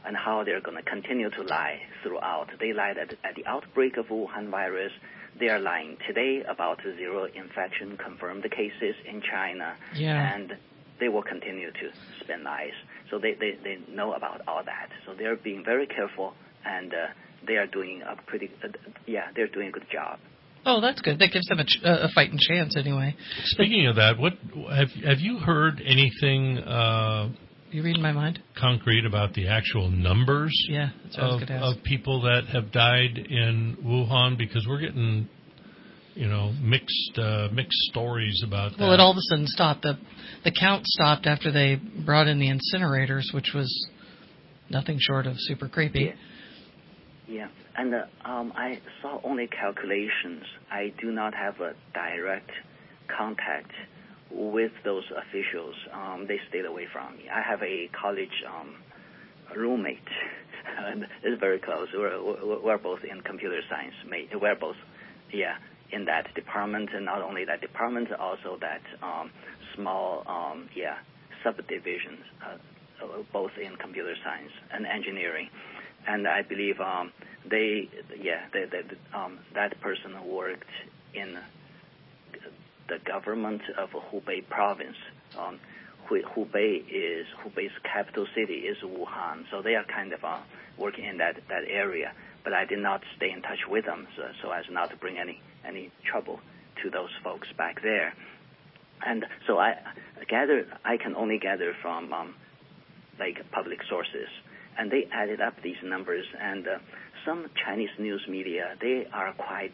Speaker 4: and how they're going to continue to lie throughout. They lied at the outbreak of Wuhan virus. They are lying today about 0 infection confirmed cases in China, and they will continue to spin lies. So they know about all that. So they're being very careful, and they are doing they're doing a good job.
Speaker 2: Oh, that's good. That gives them a fighting chance anyway.
Speaker 3: Speaking of that, what have you heard anything?
Speaker 2: You reading my mind?
Speaker 3: Concrete about the actual numbers
Speaker 2: that's what I was gonna ask.
Speaker 3: of people that have died in Wuhan, because we're getting mixed stories about that.
Speaker 2: Well, it all of a sudden stopped. The count stopped after they brought in the incinerators, which was nothing short of super creepy.
Speaker 4: Yeah, and I saw only calculations. I do not have a direct contact with those officials. They stayed away from me. I have a college roommate, and it's very close. We're both in computer science. We're both, in that department, and not only that department, also that small, subdivisions, both in computer science and engineering. And I believe that person worked in the government of Hubei province. Hubei's capital city is Wuhan, so they are kind of working in that area. But I did not stay in touch with them, so as not to bring any trouble to those folks back there. And so I can only gather from public sources, and they added up these numbers. And some Chinese news media, they are quite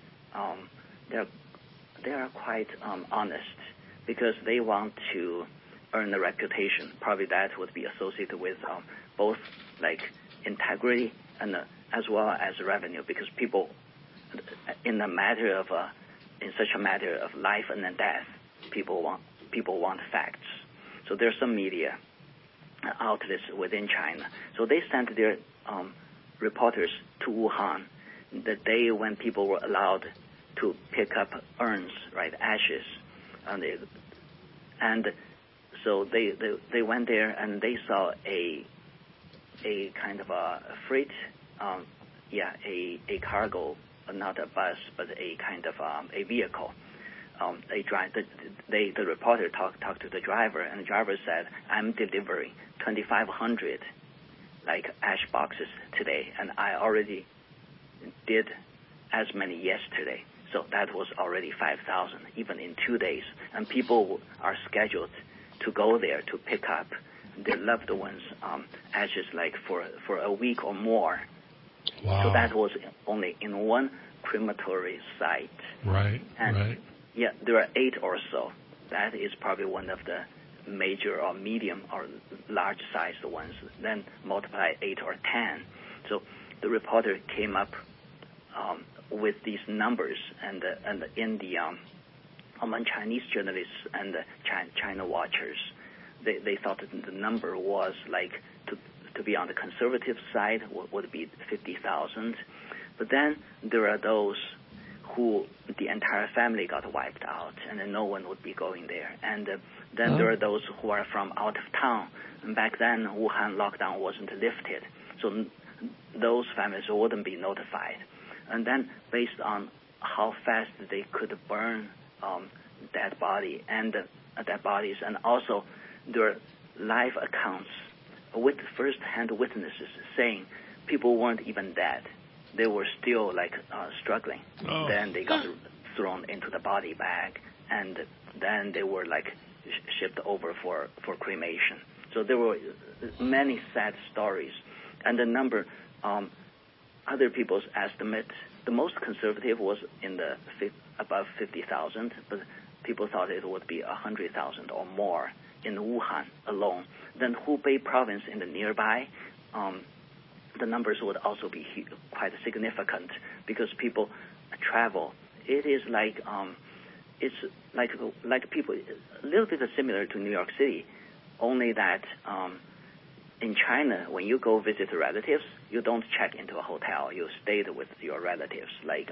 Speaker 4: honest, because they want to earn a reputation. Probably that would be associated with both integrity and as well as revenue, because people in such a matter of life and death, people want facts. So there's some media outlets within China. So they sent their reporters to Wuhan the day when people were allowed to pick up urns, right, ashes, and so they went there, and they saw a kind of a freight, a cargo, not a bus, but a kind of a vehicle. The reporter talked to the driver, and the driver said, "I'm delivering 2,500 ash boxes today, and I already did as many yesterday." So that was already 5,000, even in 2 days. And people are scheduled to go there to pick up their loved ones' ashes for a week or more.
Speaker 3: Wow.
Speaker 4: So that was only in one crematory site.
Speaker 3: Right,
Speaker 4: and
Speaker 3: right.
Speaker 4: Yeah, there are 8 or so. That is probably one of the major or medium or large-sized ones. Then multiply 8 or 10. So the reporter came up with these numbers, and in the among Chinese journalists and China watchers, they thought that the number was to be on the conservative side would be 50,000. But then there are those who the entire family got wiped out, and then no one would be going there. And then there are those who are from out of town. And back then, Wuhan lockdown wasn't lifted, so those families wouldn't be notified. And then based on how fast they could burn dead bodies, and also their live accounts with first-hand witnesses saying people weren't even dead. They were still struggling.
Speaker 3: Oh.
Speaker 4: Then they got thrown into the body bag, and then they were shipped over for cremation. So there were many sad stories, and the number, other people's estimate, the most conservative was in the above 50,000, but people thought it would be 100,000 or more in Wuhan alone. Then Hubei province in the nearby, the numbers would also be quite significant, because people travel. It is it's like people, a little bit similar to New York City, only that in China, when you go visit relatives, you don't check into a hotel. You stayed with your relatives,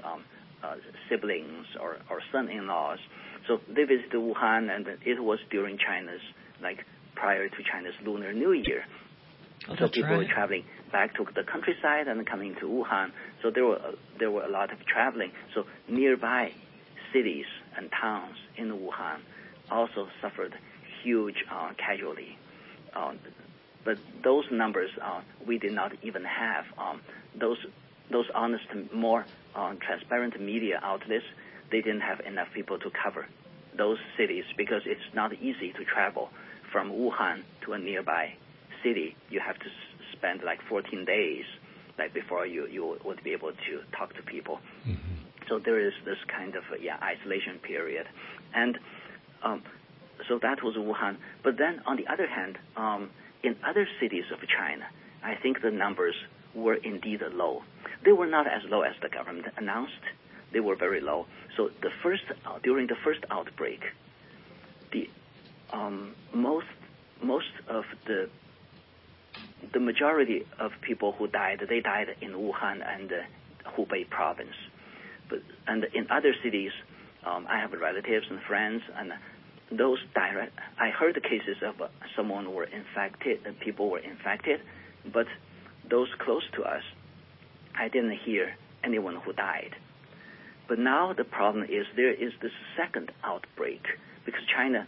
Speaker 4: siblings or son-in-laws. So they visited Wuhan, and it was during China's, prior to China's Lunar New Year. So people were traveling back to the countryside and coming to Wuhan. So there were a lot of traveling. So nearby cities and towns in Wuhan also suffered huge casualty. But those numbers we did not even have. Those honest, more transparent media outlets, they didn't have enough people to cover those cities because it's not easy to travel from Wuhan to a nearby city. You have to spend like 14 days before you would be able to talk to people. Mm-hmm. So there is this kind of isolation period. And so that was Wuhan. But then on the other hand, in other cities of China, I think the numbers were indeed low. They were not as low as the government announced. They were very low. So during the first outbreak, the most of the majority of people who died, they died in Wuhan and Hubei province. And in other cities, I have relatives and friends, and those I heard the cases of someone were infected, people were infected, but those close to us, I didn't hear anyone who died. But now the problem is there is this second outbreak because China,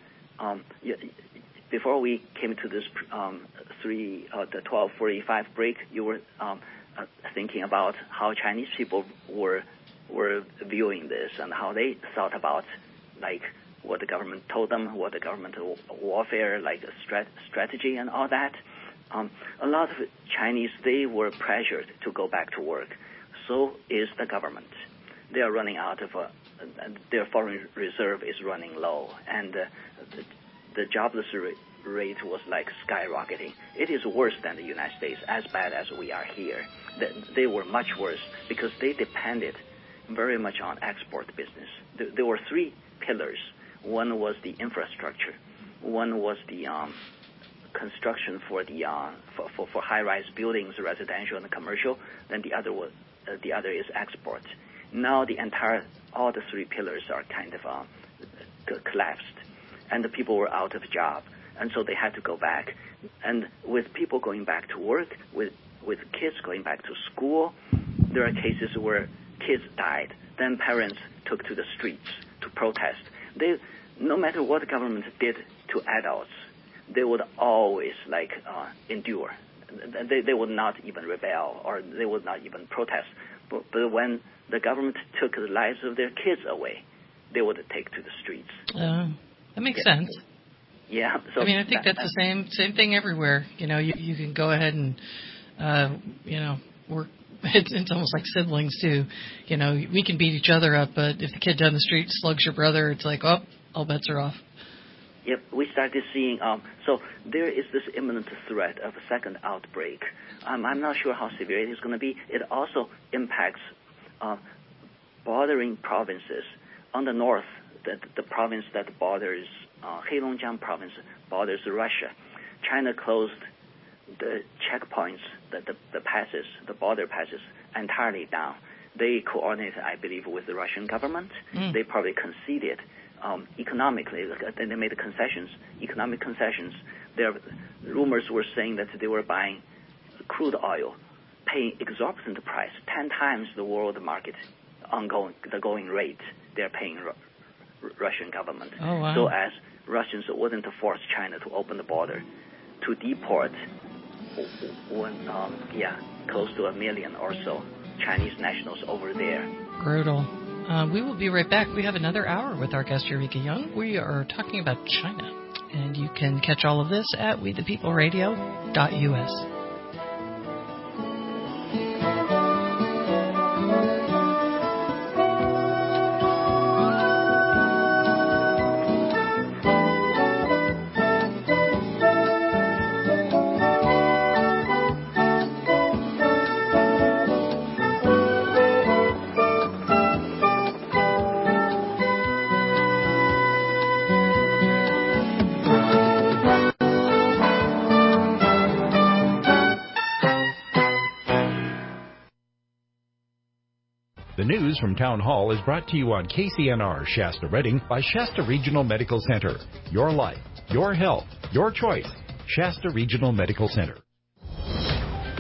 Speaker 4: before we came to this the 1245 break, you were thinking about how Chinese people were viewing this and how they thought about what the government told them, what the government warfare, strategy and all that. A lot of Chinese, they were pressured to go back to work. So is the government. They are running out of, their foreign reserve is running low, and the jobless rate was skyrocketing. It is worse than the United States, as bad as we are here. They were much worse because they depended very much on export business. There were three pillars. One was the infrastructure. One was the construction for the for high-rise buildings, residential and commercial. Then the other is export. Now all the three pillars are kind of collapsed, and the people were out of job, and so they had to go back. And with people going back to work, with kids going back to school, there are cases where kids died. Then parents took to the streets to protest. No matter what the government did to adults, they would always endure. They would not even rebel or they would not even protest. But when the government took the lives of their kids away, they would take to the streets.
Speaker 2: That makes sense.
Speaker 4: Yeah. So
Speaker 2: I think that's the same thing everywhere. You can go ahead and work. It's almost like siblings too. We can beat each other up, but if the kid down the street slugs your brother, it's like, oh, all bets are off.
Speaker 4: Yep, we started seeing, so there is this imminent threat of a second outbreak. I'm not sure how severe it is going to be. It also impacts bordering provinces. On the north, the province that borders, Heilongjiang province, borders Russia. China closed the checkpoints, the passes, the border passes, entirely down. They coordinated, I believe, with the Russian government. They probably conceded economically. They made concessions, economic concessions. Rumors were saying that they were buying crude oil, paying exorbitant price, 10 times the world market the going rate. They're paying Russian government.
Speaker 2: Oh, wow.
Speaker 4: So as Russians wouldn't force China to open the border to deport close to 1 million or so Chinese nationals over there.
Speaker 2: Brutal. We will be right back. We have another hour with our guest, Eureka Young. We are talking about China. And you can catch all of this at wethepeopleradio.us.
Speaker 1: The news from Town Hall is brought to you on KCNR Shasta Redding by Shasta Regional Medical Center. Your life, your health, your choice. Shasta Regional Medical Center.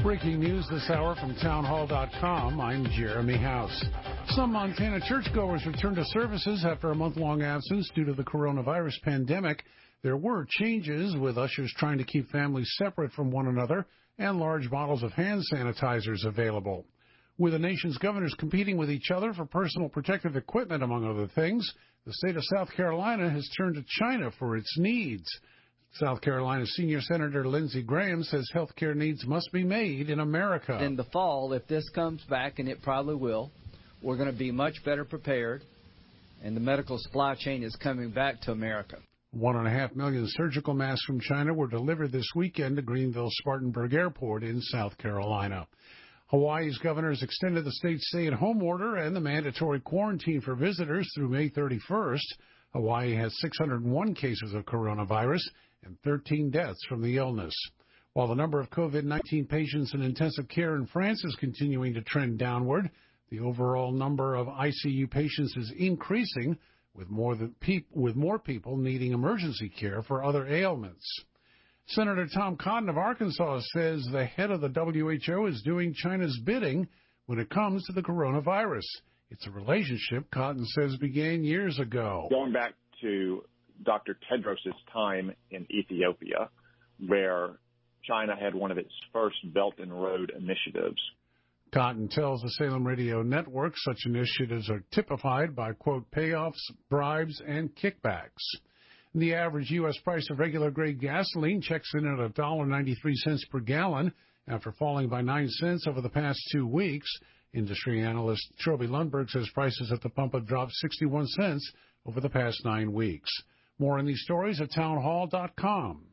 Speaker 20: Breaking news this hour from townhall.com. I'm Jeremy House. Some Montana churchgoers returned to services after a month-long absence due to the coronavirus pandemic. There were changes, with ushers trying to keep families separate from one another and large bottles of hand sanitizers available. With the nation's governors competing with each other for personal protective equipment, among other things, the state of South Carolina has turned to China for its needs. South Carolina Senior Senator Lindsey Graham says health care needs must be made in America.
Speaker 21: In the fall, if this comes back, and it probably will, we're going to be much better prepared, and the medical supply chain is coming back to America.
Speaker 20: 1.5 million surgical masks from China were delivered this weekend to Greenville-Spartanburg Airport in South Carolina. Hawaii's governors extended the state's stay-at-home order and the mandatory quarantine for visitors through May 31st. Hawaii has 601 cases of coronavirus and 13 deaths from the illness. While the number of COVID-19 patients in intensive care in France is continuing to trend downward, the overall number of ICU patients is increasing, with more people needing emergency care for other ailments. Senator Tom Cotton of Arkansas says the head of the WHO is doing China's bidding when it comes to the coronavirus. It's a relationship, Cotton says, began years ago.
Speaker 22: Going back to Dr. Tedros' time in Ethiopia, where China had one of its first Belt and Road initiatives.
Speaker 20: Cotton tells the Salem Radio Network such initiatives are typified by, quote, payoffs, bribes, and kickbacks. The average U.S. price of regular grade gasoline checks in at $1.93 per gallon after falling by 9 cents over the past 2 weeks. Industry analyst Trilby Lundberg says prices at the pump have dropped 61 cents over the past 9 weeks. More on these stories at townhall.com.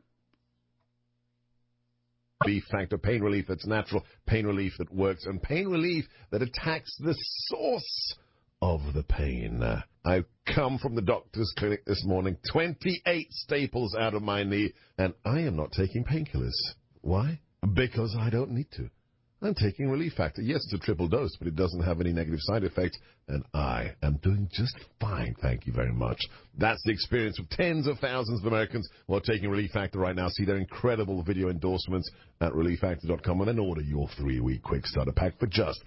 Speaker 23: Relief Factor, pain relief that's natural, pain relief that works, and pain relief that attacks the source of the pain. I've come from the doctor's clinic this morning, 28 staples out of my knee, and I am not taking painkillers. Why? Because I don't need to. I'm taking Relief Factor. Yes, it's a triple dose, but it doesn't have any negative side effects, and I am doing just fine, thank you very much. That's the experience of tens of thousands of Americans who are taking Relief Factor right now. See their incredible video endorsements at ReliefFactor.com and then order your 3-week quick starter pack for just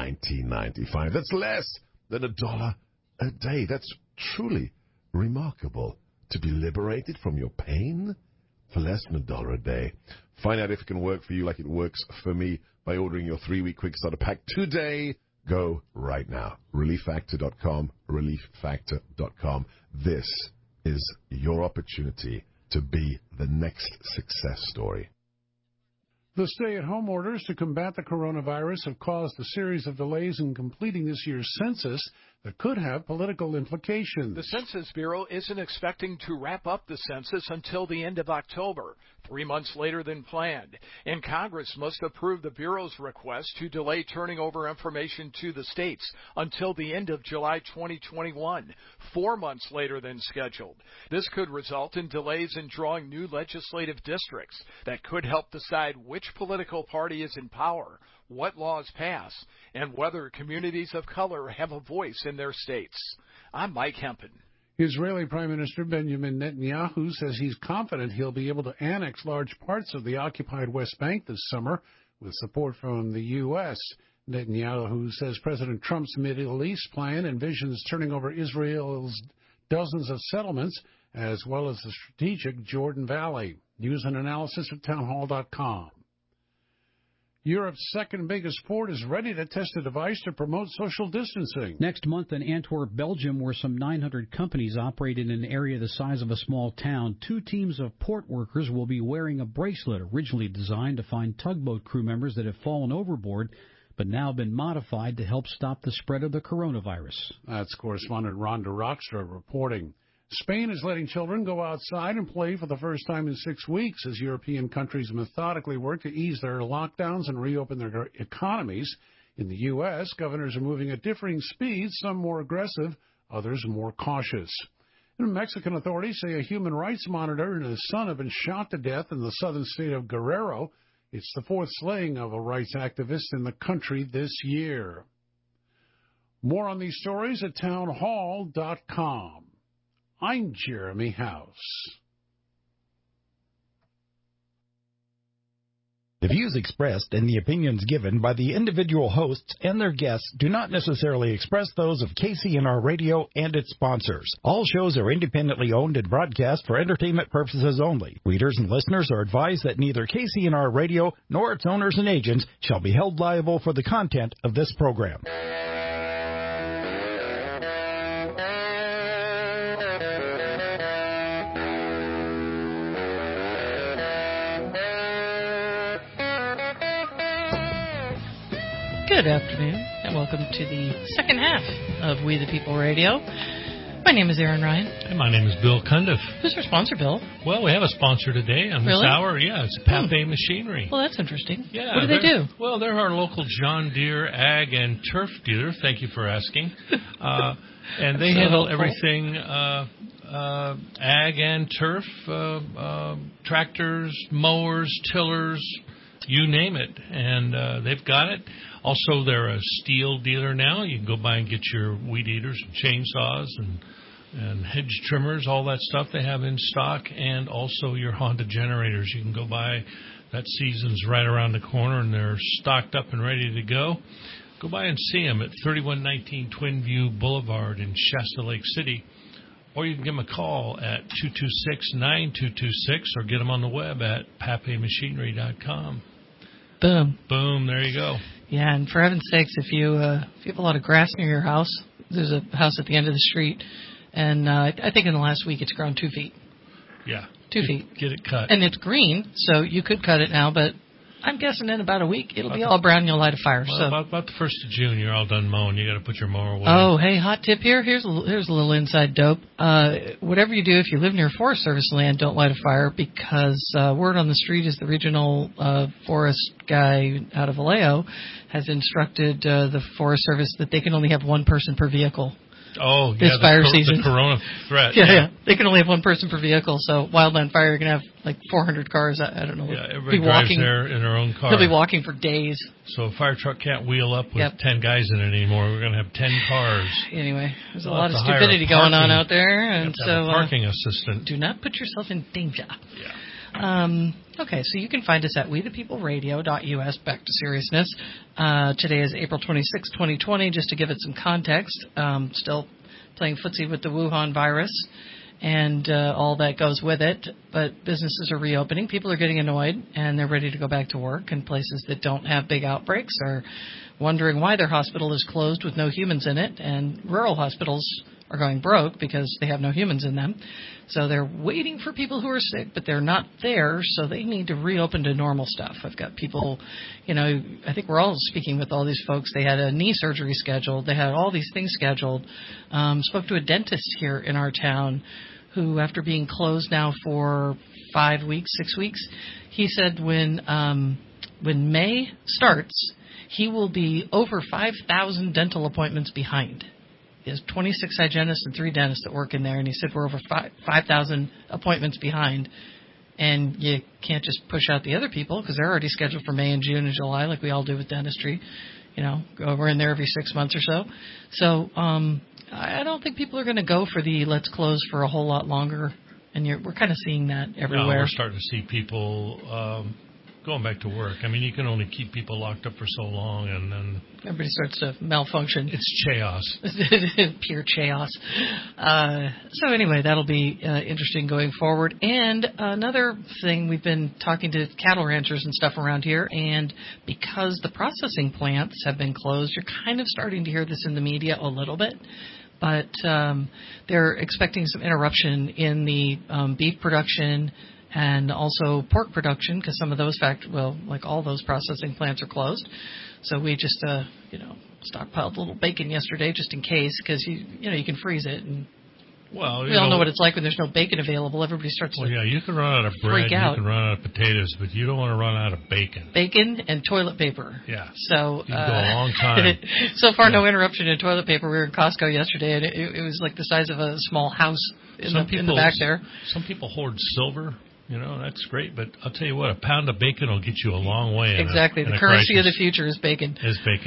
Speaker 23: $19.95. That's less than $1 a day. That's truly remarkable. To be liberated from your pain for less than $1 a day. Find out if it can work for you like it works for me by ordering your 3-week quick starter pack today. Go right now. ReliefFactor.com, ReliefFactor.com. This is your opportunity to be the next success story.
Speaker 20: The stay-at-home orders to combat the coronavirus have caused a series of delays in completing this year's census that could have political implications.
Speaker 24: The Census Bureau isn't expecting to wrap up the census until the end of October, 3 months later than planned. And Congress must approve the Bureau's request to delay turning over information to the states until the end of July 2021, 4 months later than scheduled. This could result in delays in drawing new legislative districts that could help decide which political party is in power, what laws pass, and whether communities of color have a voice in their states. I'm Mike Hempen.
Speaker 20: Israeli Prime Minister Benjamin Netanyahu says he's confident he'll be able to annex large parts of the occupied West Bank this summer with support from the U.S. Netanyahu says President Trump's Middle East plan envisions turning over Israel's dozens of settlements as well as the strategic Jordan Valley. News and analysis at townhall.com. Europe's second biggest port is ready to test a device to promote social distancing.
Speaker 25: Next month in Antwerp, Belgium, where some 900 companies operate in an area the size of a small town, 2 teams of port workers will be wearing a bracelet originally designed to find tugboat crew members that have fallen overboard, but now been modified to help stop the spread of the coronavirus.
Speaker 20: That's correspondent Rhonda Rockstra reporting. Spain is letting children go outside and play for the first time in 6 weeks as European countries methodically work to ease their lockdowns and reopen their economies. In the U.S., governors are moving at differing speeds, some more aggressive, others more cautious. And Mexican authorities say a human rights monitor and his son have been shot to death in the southern state of Guerrero. It's the 4th slaying of a rights activist in the country this year. More on these stories at townhall.com. I'm Jeremy House.
Speaker 1: The views expressed and the opinions given by the individual hosts and their guests do not necessarily express those of KCNR Radio and its sponsors. All shows are independently owned and broadcast for entertainment purposes only. Readers and listeners are advised that neither KCNR Radio nor its owners and agents shall be held liable for the content of this program.
Speaker 2: Good afternoon, and welcome to the second half of We the People Radio. My name is Aaron Ryan.
Speaker 3: And my name is Bill Cundiff.
Speaker 2: Who's our sponsor, Bill?
Speaker 3: Well, we have a sponsor today on this hour. Yeah, it's Pape Machinery.
Speaker 2: Well, that's interesting.
Speaker 3: Yeah,
Speaker 2: what do they do?
Speaker 3: Well, they're our local John Deere ag and turf dealer. Thank you for asking. And they handle everything ag and turf, tractors, mowers, tillers, you name it. And they've got it. Also, they're a steel dealer now. You can go by and get your weed eaters and chainsaws and hedge trimmers, all that stuff they have in stock, and also your Honda generators. You can go by. That season's right around the corner, and they're stocked up and ready to go. Go by and see them at 3119 Twin View Boulevard in Shasta Lake City, or you can give them a call at 226-9226, or get them on the web at papemachinery.com.
Speaker 2: Boom.
Speaker 3: Boom, there you go.
Speaker 2: Yeah, and for heaven's sakes, if you have a lot of grass near your house, there's a house at the end of the street, and I think in the last week it's grown 2 feet.
Speaker 3: Yeah.
Speaker 2: 2 feet.
Speaker 3: Get it cut.
Speaker 2: And it's green, so you could cut it now, but I'm guessing in about a week it'll be all brown and you'll light a fire.
Speaker 3: Well,
Speaker 2: so
Speaker 3: about the 1st of June, you're all done mowing. You got to put your mower away.
Speaker 2: Oh, hey, hot tip here. Here's a little inside dope. Whatever you do, if you live near Forest Service land, don't light a fire, because word on the street is the regional forest guy out of Vallejo has instructed the Forest Service that they can only have one person per vehicle.
Speaker 3: Oh, yeah,
Speaker 2: this fire season.
Speaker 3: The corona threat.
Speaker 2: Yeah. They can only have one person per vehicle, so wildland fire, you're going to have like 400 cars. I don't know.
Speaker 3: Yeah, everybody drives there in their own car.
Speaker 2: They'll be walking for days.
Speaker 3: So a fire truck can't wheel up with 10 guys in it anymore. We're going to have 10 cars.
Speaker 2: Anyway, there's a lot of stupidity going on out there. And so,
Speaker 3: parking assistant.
Speaker 2: Do not put yourself in danger.
Speaker 3: Yeah.
Speaker 2: Okay, so you can find us at wethepeopleradio.us. Back to seriousness. Today is April 26, 2020. Just to give it some context, still playing footsie with the Wuhan virus and all that goes with it. But businesses are reopening. People are getting annoyed, and they're ready to go back to work. And places that don't have big outbreaks are wondering why their hospital is closed with no humans in it. And rural hospitals are going broke because they have no humans in them. So they're waiting for people who are sick, but they're not there, so they need to reopen to normal stuff. I've got people, I think we're all speaking with all these folks. They had a knee surgery scheduled. They had all these things scheduled. Spoke to a dentist here in our town who, after being closed now for 5 weeks, 6 weeks, he said when May starts, he will be over 5,000 dental appointments behind. There's 26 hygienists and 3 dentists that work in there, and he said we're over 5,000 appointments behind, and you can't just push out the other people because they're already scheduled for May and June and July like we all do with dentistry. We're in there every 6 months or so. So I don't think people are going to go for the let's close for a whole lot longer, and we're kind of seeing that everywhere.
Speaker 3: No, we're starting to see people going back to work. I mean, you can only keep people locked up for so long, and then
Speaker 2: everybody starts to malfunction.
Speaker 3: It's chaos.
Speaker 2: Pure chaos. So anyway, that'll be interesting going forward. And another thing, we've been talking to cattle ranchers and stuff around here, and because the processing plants have been closed, you're kind of starting to hear this in the media a little bit. But they're expecting some interruption in the beef production and also pork production, because some of those like all those processing plants are closed. So we just, stockpiled a little bacon yesterday just in case, because you can freeze it. And
Speaker 3: well,
Speaker 2: we all know what it's like when there's no bacon available. Everybody starts to
Speaker 3: you can run out of bread, you can run out of potatoes, but you don't want to run out of bacon.
Speaker 2: Bacon and toilet paper.
Speaker 3: Yeah.
Speaker 2: So
Speaker 3: you can go a long time.
Speaker 2: So far, no interruption in toilet paper. We were in Costco yesterday, and it was like the size of a small house in the back there.
Speaker 3: Some people hoard silver. That's great, but I'll tell you what, a pound of bacon will get you a long way.
Speaker 2: Exactly. The currency of the future is bacon.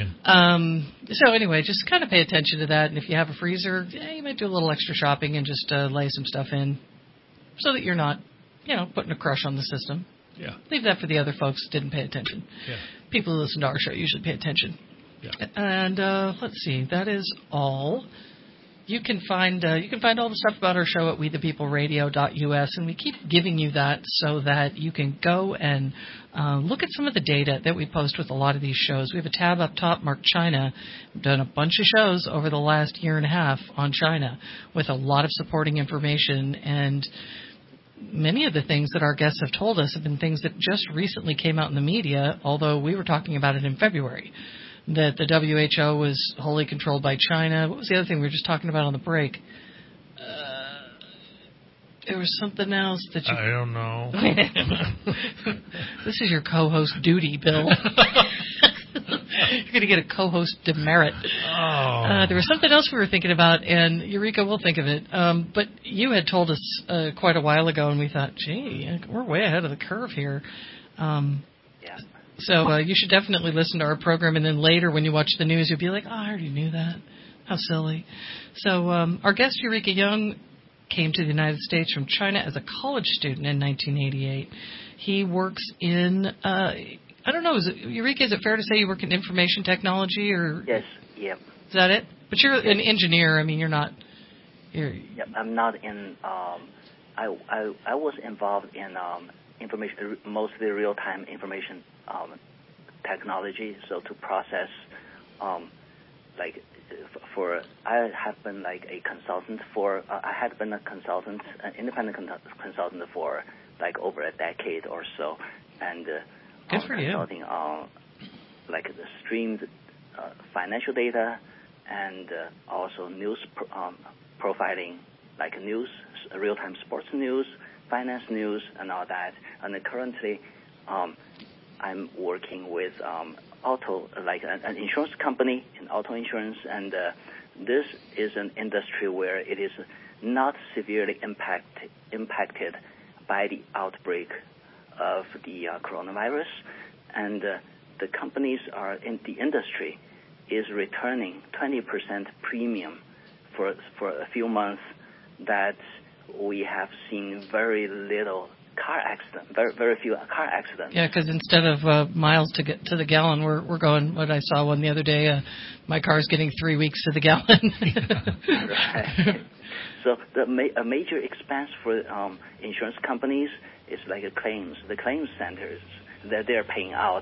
Speaker 2: So anyway, just kind of pay attention to that. And if you have a freezer, you might do a little extra shopping and just lay some stuff in so that you're not, putting a crush on the system.
Speaker 3: Yeah.
Speaker 2: Leave that for the other folks who didn't pay attention.
Speaker 3: Yeah.
Speaker 2: People who listen to our show usually pay attention.
Speaker 3: Yeah.
Speaker 2: And let's see, that is all. You can find all the stuff about our show at wethepeopleradio.us, and we keep giving you that so that you can go and look at some of the data that we post with a lot of these shows. We have a tab up top marked China. We've done a bunch of shows over the last year and a half on China with a lot of supporting information, and many of the things that our guests have told us have been things that just recently came out in the media, although we were talking about it in February. That the WHO was wholly controlled by China. What was the other thing we were just talking about on the break? There was something else that you...
Speaker 3: I don't know.
Speaker 2: This is your co-host duty, Bill. You're going to get a co-host demerit.
Speaker 3: Oh.
Speaker 2: There was something else we were thinking about, and Eureka will think of it. But you had told us quite a while ago, and we thought, gee, we're way ahead of the curve here. So you should definitely listen to our program, and then later when you watch the news, you'll be like, oh, I already knew that. How silly. So our guest, Eureka Young, came to the United States from China as a college student in 1988. He works in, I don't know, Eureka, is it fair to say you work in information technology? Or
Speaker 4: Yes, yep.
Speaker 2: Is that it? But you're an engineer. I mean, you're not...
Speaker 4: Yep, I'm not in... I was involved in information, mostly real-time information technology, so to process, I have been like a consultant for, I had been a consultant, an independent consultant for like over a decade or so, and
Speaker 2: good for you.
Speaker 4: Consulting on like the streamed financial data and also news profiling, like news, real-time sports news, finance news, and all that. And currently, I'm working with an insurance company in auto insurance, and this is an industry where it is not severely impacted by the outbreak of the coronavirus, and the companies are in the industry is returning 20% premium for a few months that we have seen very little car accident, very few car accidents.
Speaker 2: Yeah, because instead of miles to get to the gallon, we're going. What I saw one the other day, my car's getting 3 weeks to the gallon.
Speaker 4: Right. So a major expense for insurance companies is like claims. The claims centers that they're paying out.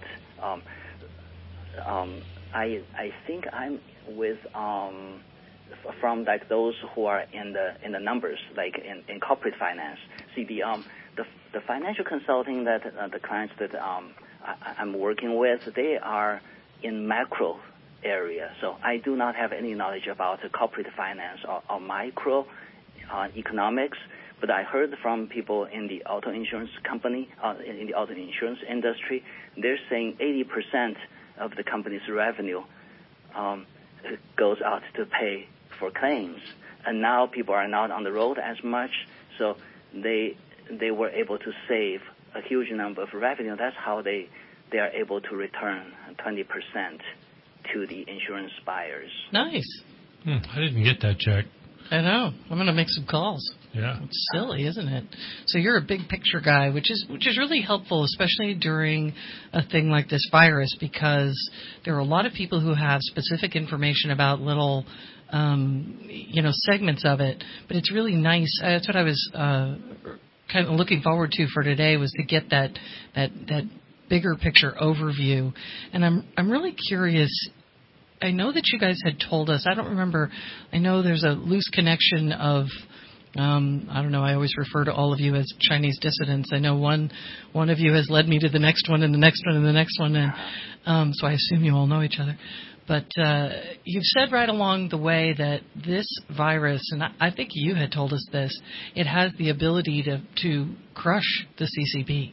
Speaker 4: I think I'm with from like those who are in the numbers, like in corporate finance. See the financial consulting that the clients that I'm working with, they are in macro area. So I do not have any knowledge about corporate finance or micro economics. But I heard from people in the auto insurance company, in the auto insurance industry, they're saying 80% of the company's revenue goes out to pay for claims. And now people are not on the road as much, so they were able to save a huge number of revenue. That's how they are able to return 20% to the insurance buyers.
Speaker 2: Nice.
Speaker 3: I didn't get that check.
Speaker 2: I know. I'm going to make some calls.
Speaker 3: Yeah.
Speaker 2: It's silly, isn't it? So you're a big picture guy, which is really helpful, especially during a thing like this virus, because there are a lot of people who have specific information about little segments of it. But it's really nice. That's what I was kind of looking forward to for today, was to get that bigger picture overview. And I'm really curious. I know that you guys had told us, I don't remember, I know there's a loose connection of, I don't know, I always refer to all of you as Chinese dissidents. I know one of you has led me to the next one and the next one and the next one, and so I assume you all know each other. But you've said right along the way that this virus, and I think you had told us this, it has the ability to crush the CCP.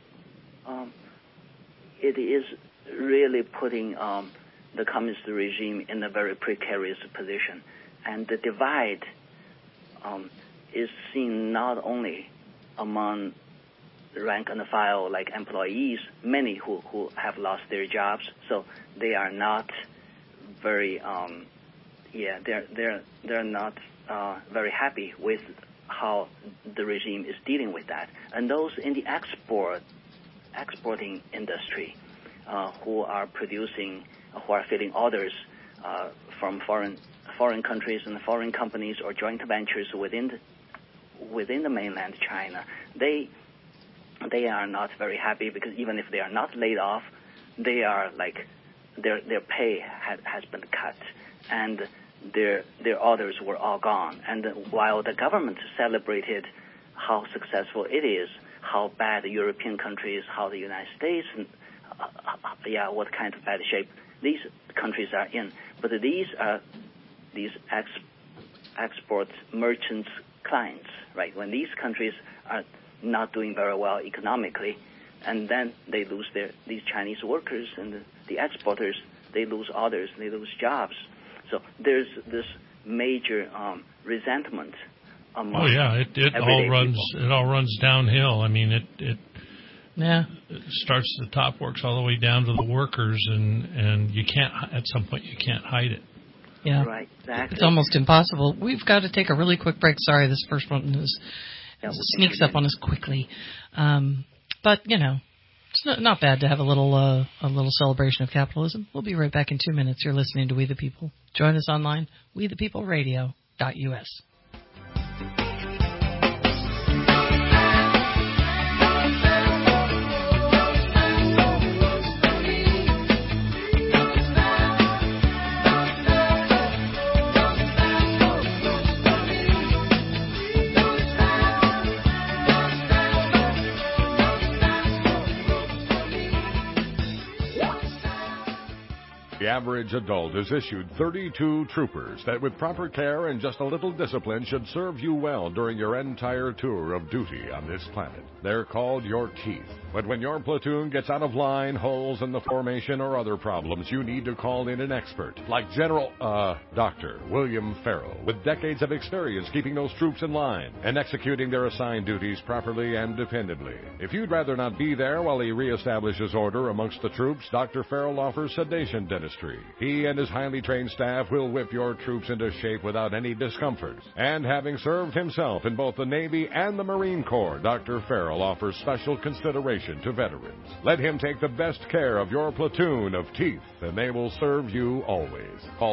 Speaker 4: It is really putting the communist regime in a very precarious position. And the divide is seen not only among the rank and file, like employees, many who have lost their jobs, so they are not very, they're not very happy with how the regime is dealing with that. And those in the export exporting industry, who are filling orders from foreign countries and foreign companies or joint ventures within the mainland China. They are not very happy, because even if they are not laid off, they are like their pay has been cut, and their orders were all gone. And while the government celebrated how successful it is, how bad the European countries, how the United States, what kind of bad shape these countries are in. But these are these export merchants' clients, right? When these countries are not doing very well economically, and then they lose these Chinese workers and the exporters, they lose orders, they lose jobs. So there's this major resentment among
Speaker 3: it all runs downhill. I mean, it starts at the top, works all the way down to the workers, and you can't, at some point, you can't hide it.
Speaker 2: Yeah,
Speaker 4: right. Exactly.
Speaker 2: It's almost impossible. We've got to take a really quick break. Sorry, this first one sneaks up on us quickly, but it's not bad to have a little celebration of capitalism. We'll be right back in 2 minutes. You're listening to We the People. Join us online, wethepeopleradio.us.
Speaker 5: The average adult is issued 32 troopers that with proper care and just a little discipline should serve you well during your entire tour of duty on this planet. They're called your teeth. But when your platoon gets out of line, holes in the formation, or other problems, you need to call in an expert like Dr. William Farrell, with decades of experience keeping those troops in line and executing their assigned duties properly and dependably. If you'd rather not be there while he reestablishes order amongst the troops, Dr. Farrell offers sedation dentistry. He and his highly trained staff will whip your troops into shape without any discomfort. And having served himself in both the Navy and the Marine Corps, Dr. Farrell offers special consideration to veterans. Let him take the best care of your platoon of teeth, and they will serve you always. Call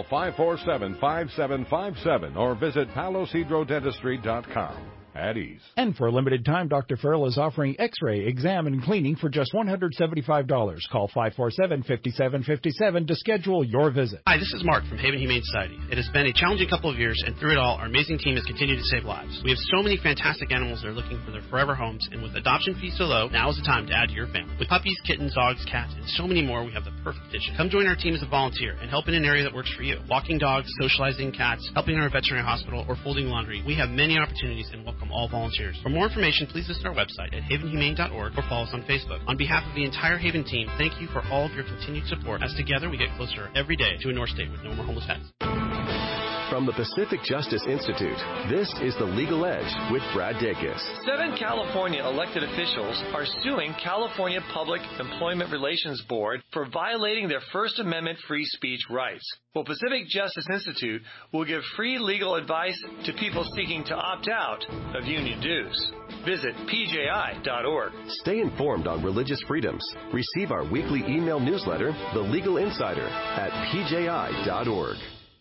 Speaker 5: 547-5757 or visit palosidrodentistry.com. At ease.
Speaker 1: And for a limited time, Dr. Farrell is offering X-ray, exam, and cleaning for just $175. Call 547-5757 to schedule your visit.
Speaker 6: Hi, this is Mark from Haven Humane Society. It has been a challenging couple of years, and through it all, our amazing team has continued to save lives. We have so many fantastic animals that are looking for their forever homes, and with adoption fees so low, now is the time to add to your family. With puppies, kittens, dogs, cats, and so many more, we have the perfect addition. Come join our team as a volunteer and help in an area that works for you. Walking dogs, socializing cats, helping in our veterinary hospital, or folding laundry. We have many opportunities and welcome all volunteers. For more information, please visit our website at havenhumane.org or follow us on Facebook. On behalf of the entire Haven team, thank you for all of your continued support, as together we get closer every day to a North State with no more homeless pets.
Speaker 7: From the Pacific Justice Institute, this is The Legal Edge with Brad Dacus.
Speaker 8: 7 California elected officials are suing California Public Employment Relations Board for violating their First Amendment free speech rights. Well, Pacific Justice Institute will give free legal advice to people seeking to opt out of union dues. Visit pji.org.
Speaker 7: Stay informed on religious freedoms. Receive our weekly email newsletter, The Legal Insider, at pji.org.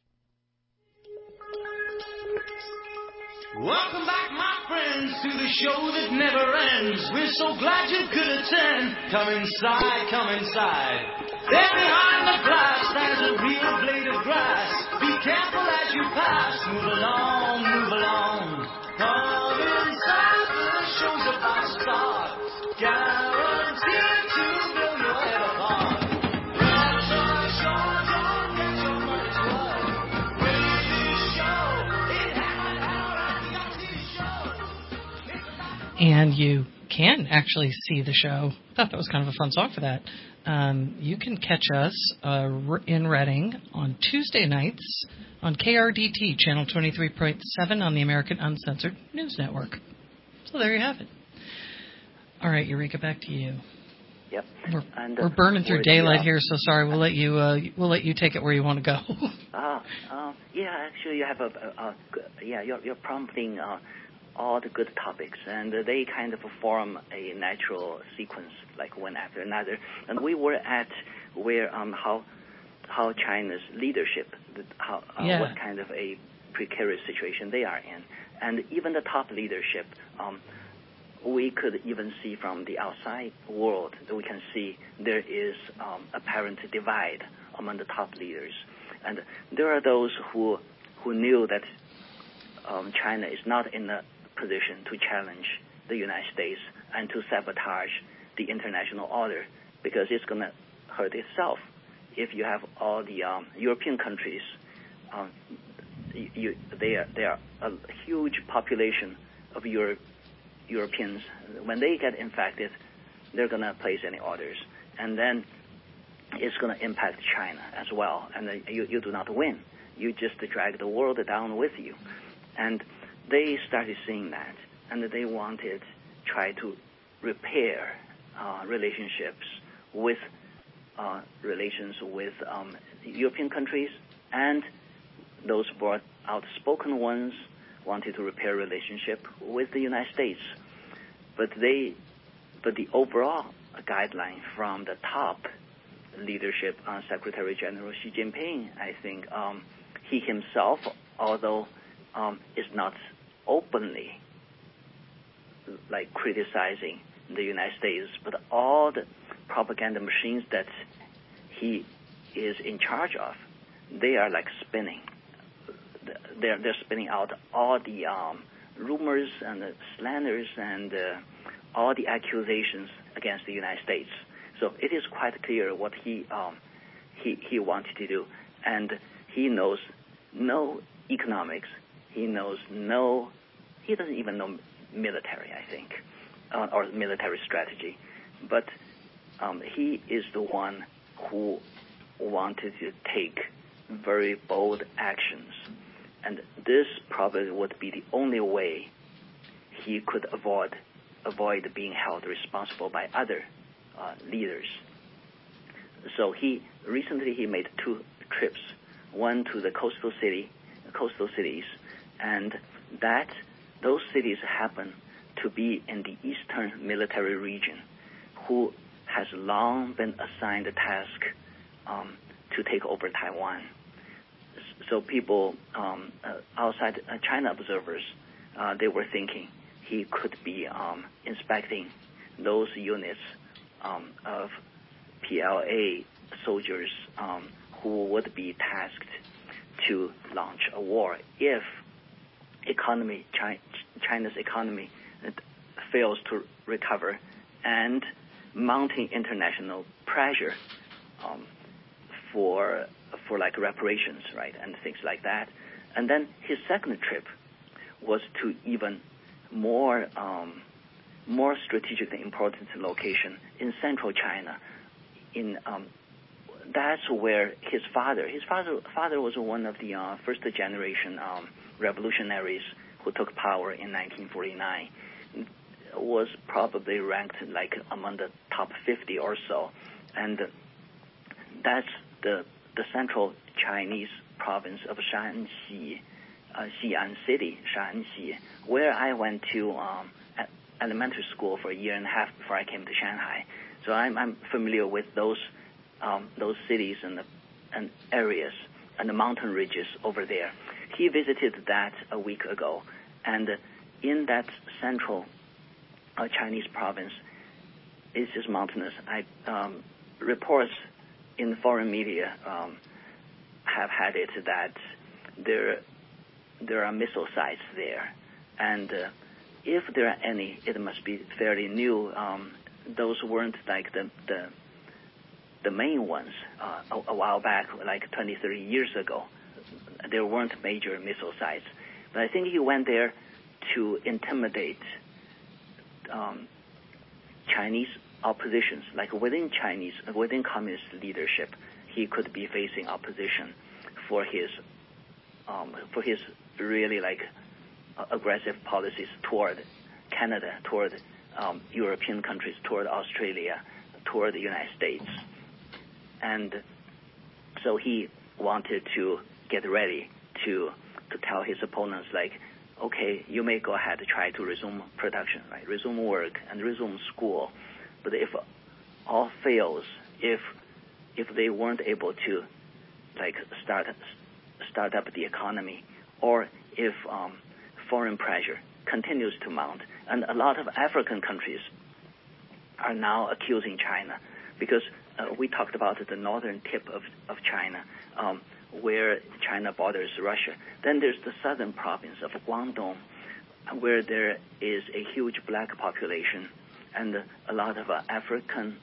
Speaker 16: Welcome back, my friends, to the show that never ends. We're so glad you could attend. Come inside, come inside. There behind the glass stands a real blade of grass. Be careful as you pass. Move along, move along. Come inside, the show's about to start. Guaranteed to blow your head apart. Rise on shore, don't get your money's worth. Radio show, it happened out on your TV show.
Speaker 2: And you can actually see the show. I thought that was kind of a fun song for that. You can catch us in Reading on Tuesday nights on KRDT, channel 23.7 on the American Uncensored News Network. So there you have it. All right, Eureka, back to you.
Speaker 4: Yep.
Speaker 2: We're burning through daylight here, so sorry. We'll let you take it where you want to go.
Speaker 4: Yeah, actually, you have you're prompting all the good topics, and they kind of form a natural sequence, like one after another. And we were at where how China's leadership, what kind of a precarious situation they are in, and even the top leadership. We could even see from the outside world that we can see there is apparent divide among the top leaders, and there are those who knew that China is not in a position to challenge the United States and to sabotage the international order, because it's going to hurt itself. If you have all the European countries, they are a huge population of Europeans. When they get infected, they're going to place any orders, and then it's going to impact China as well. And you do not win. You just drag the world down with you. And they started seeing that, and they wanted to try to repair relationships with European countries, and those more outspoken ones wanted to repair relationship with the United States. But the overall guideline from the top leadership, Secretary General Xi Jinping, I think he himself, although is not openly like criticizing the United States, but all the propaganda machines that he is in charge of, they are like spinning. They're spinning out all the rumors and the slanders and all the accusations against the United States. So it is quite clear what he wanted to do, and he knows no economics. He doesn't even know military, I think, or military strategy. But he is the one who wanted to take very bold actions. And this probably would be the only way he could avoid being held responsible by other leaders. So recently he made 2 trips, one to the coastal cities, and those cities happen to be in the Eastern Military Region, who has long been assigned the task to take over Taiwan. So people outside China observers, they were thinking he could be inspecting those units of PLA soldiers who would be tasked to launch a war if China's economy fails to recover, and mounting international pressure for like reparations, right, and things like that. And then his second trip was to even more strategically important location in central China. That's where his father was one of the first generation revolutionaries who took power in 1949. Was probably ranked like among the top 50 or so, and that's the central Chinese province of Shanxi, Xi'an City, Shanxi, where I went to elementary school for a year and a half before I came to Shanghai. So I'm familiar with those cities and areas and the mountain ridges over there. He visited that a week ago, and in that central Chinese province is just mountainous. Reports in foreign media have had it that there are missile sites there, and if there are any, it must be fairly new. Those weren't like the main ones a while back, like 20, 30 years ago. There weren't major missile sites, but I think he went there to intimidate Chinese oppositions, like within communist leadership, he could be facing opposition for his really like aggressive policies toward Canada, toward European countries, toward Australia, toward the United States. And so he wanted to get ready to tell his opponents, like, okay, you may go ahead to try to resume production, right? Resume work and resume school. But if all fails, if they weren't able to like start up the economy, or if foreign pressure continues to mount, and a lot of African countries are now accusing China, because we talked about the northern tip of China, where China borders Russia. Then there's the southern province of Guangdong, where there is a huge black population and a lot of Africans.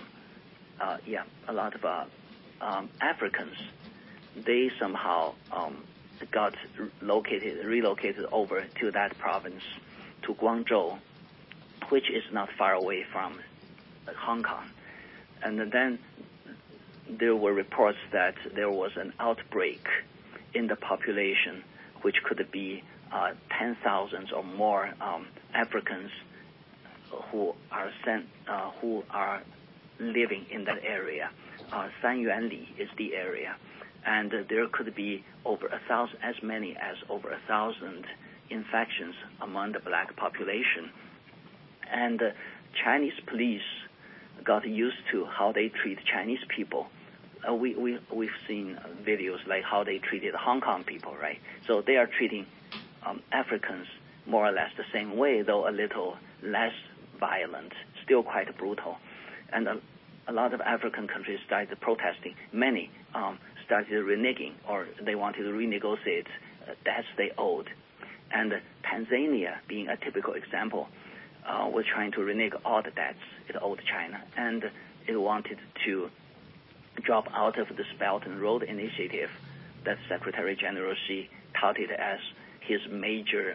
Speaker 4: They somehow got relocated over to that province, to Guangzhou, which is not far away from Hong Kong. And then there were reports that there was an outbreak in the population, which could be 10,000 or more Africans who are living in that area. Sanyuanli is the area, and there could be over 1,000, as many as over 1,000 infections among the black population. And Chinese police got used to how they treat Chinese people. We've seen videos like how they treated Hong Kong people, right? So they are treating Africans more or less the same way, though a little less violent, still quite brutal. And a lot of African countries started protesting. Many started reneging, or they wanted to renegotiate debts they owed. And Tanzania, being a typical example, was trying to renege all the debts it owed China, and it wanted to drop out of the Belt and Road Initiative that Secretary General Xi touted as his major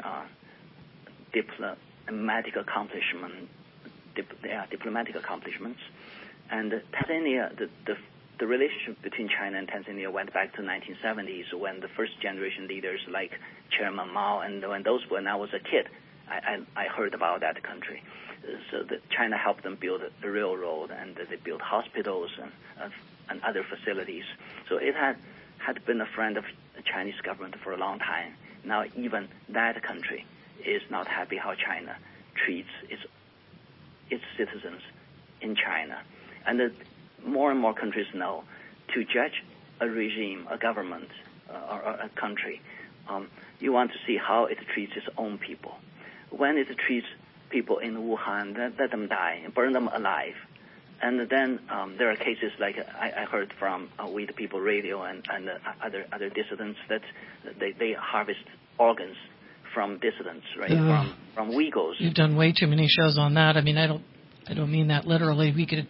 Speaker 4: diplomatic accomplishments. And Tanzania, the relationship between China and Tanzania went back to 1970s, when the first generation leaders like Chairman Mao, and when I was a kid, I heard about that country. So China helped them build a railroad, and they built hospitals and other facilities. So it had been a friend of the Chinese government for a long time. Now even that country is not happy how China treats its citizens in China. And more and more countries know to judge a regime, a government, or a country, you want to see how it treats its own people. When it treats people in Wuhan, let them die, burn them alive. And then there are cases like I heard from We the People Radio and other dissidents that they harvest organs from dissidents, right? From Uyghurs.
Speaker 2: You've done way too many shows on that. I mean, I don't mean that literally.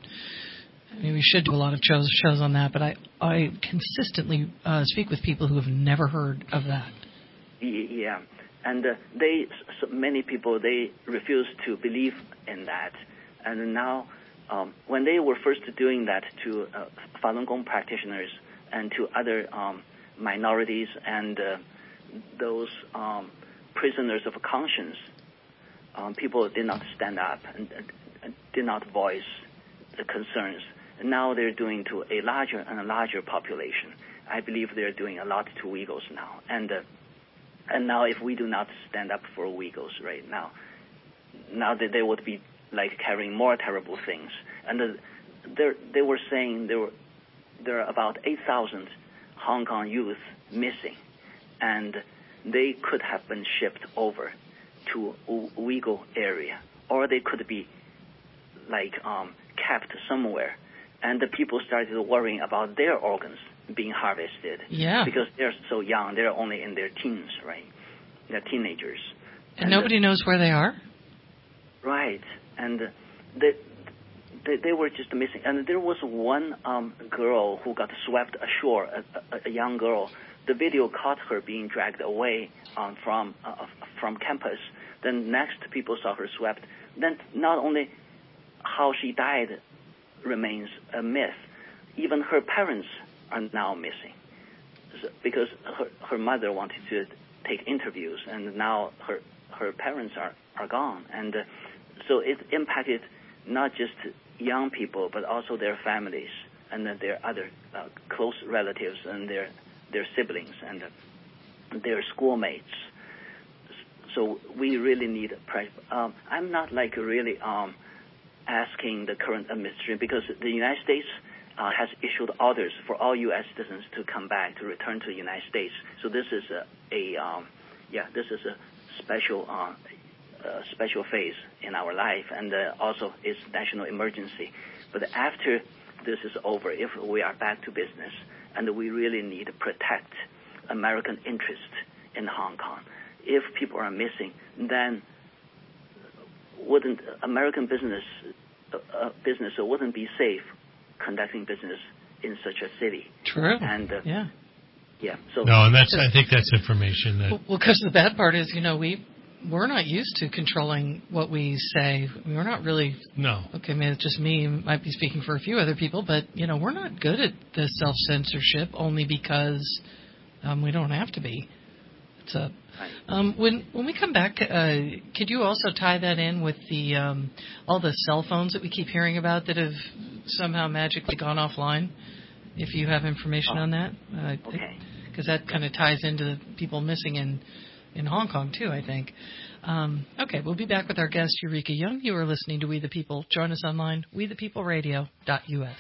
Speaker 2: We should do a lot of shows on that, but I consistently speak with people who have never heard of that.
Speaker 4: Yeah, and many people, they refuse to believe in that, and now when they were first doing that to Falun Gong practitioners and to other minorities and those prisoners of conscience, people did not stand up and did not voice the concerns. And now they're doing to a larger and a larger population. I believe they're doing a lot to Uyghurs now. And now if we do not stand up for Uyghurs right now that they would be like carrying more terrible things. And they were saying there are about 8,000 Hong Kong youth missing, and they could have been shipped over to Uyghur area, or they could be like kept somewhere. And the people started worrying about their organs being harvested.
Speaker 2: Yeah.
Speaker 4: Because they're so young. They're only in their teens, right? They're teenagers.
Speaker 2: And nobody knows where they are?
Speaker 4: Right. And they were just missing. And there was one girl who got swept ashore, a young girl. The video caught her being dragged away from campus. Then next, people saw her swept. Then not only how she died remains a myth. Even her parents are now missing, because her mother wanted to take interviews, and now her parents are gone. And so it impacted not just young people, but also their families and their other close relatives and their siblings and their schoolmates. So we really need I'm not like really asking the current administration, because the United States has issued orders for all U.S. citizens to come back, to return to the United States. So this is this is a special phase in our life, and also it's national emergency. But after this is over, if we are back to business, and we really need to protect American interest in Hong Kong. If people are missing, then wouldn't American business wouldn't be safe conducting business in such a city.
Speaker 2: True.
Speaker 4: And So
Speaker 3: no, and I think that's information that.
Speaker 2: Well, because the bad part is, we're not used to controlling what we say. We're not really.
Speaker 3: No.
Speaker 2: Okay, maybe it's just me. Might be speaking for a few other people, but we're not good at the self-censorship only because we don't have to be. It's a. When we come back, could you also tie that in with the all the cell phones that we keep hearing about that have somehow magically gone offline? If you have information on that,
Speaker 4: okay,
Speaker 2: because that kind of ties into the people missing in Hong Kong too, I think. Okay, we'll be back with our guest Eureka Young. You are listening to We the People. Join us online, wethepeopleradio.us.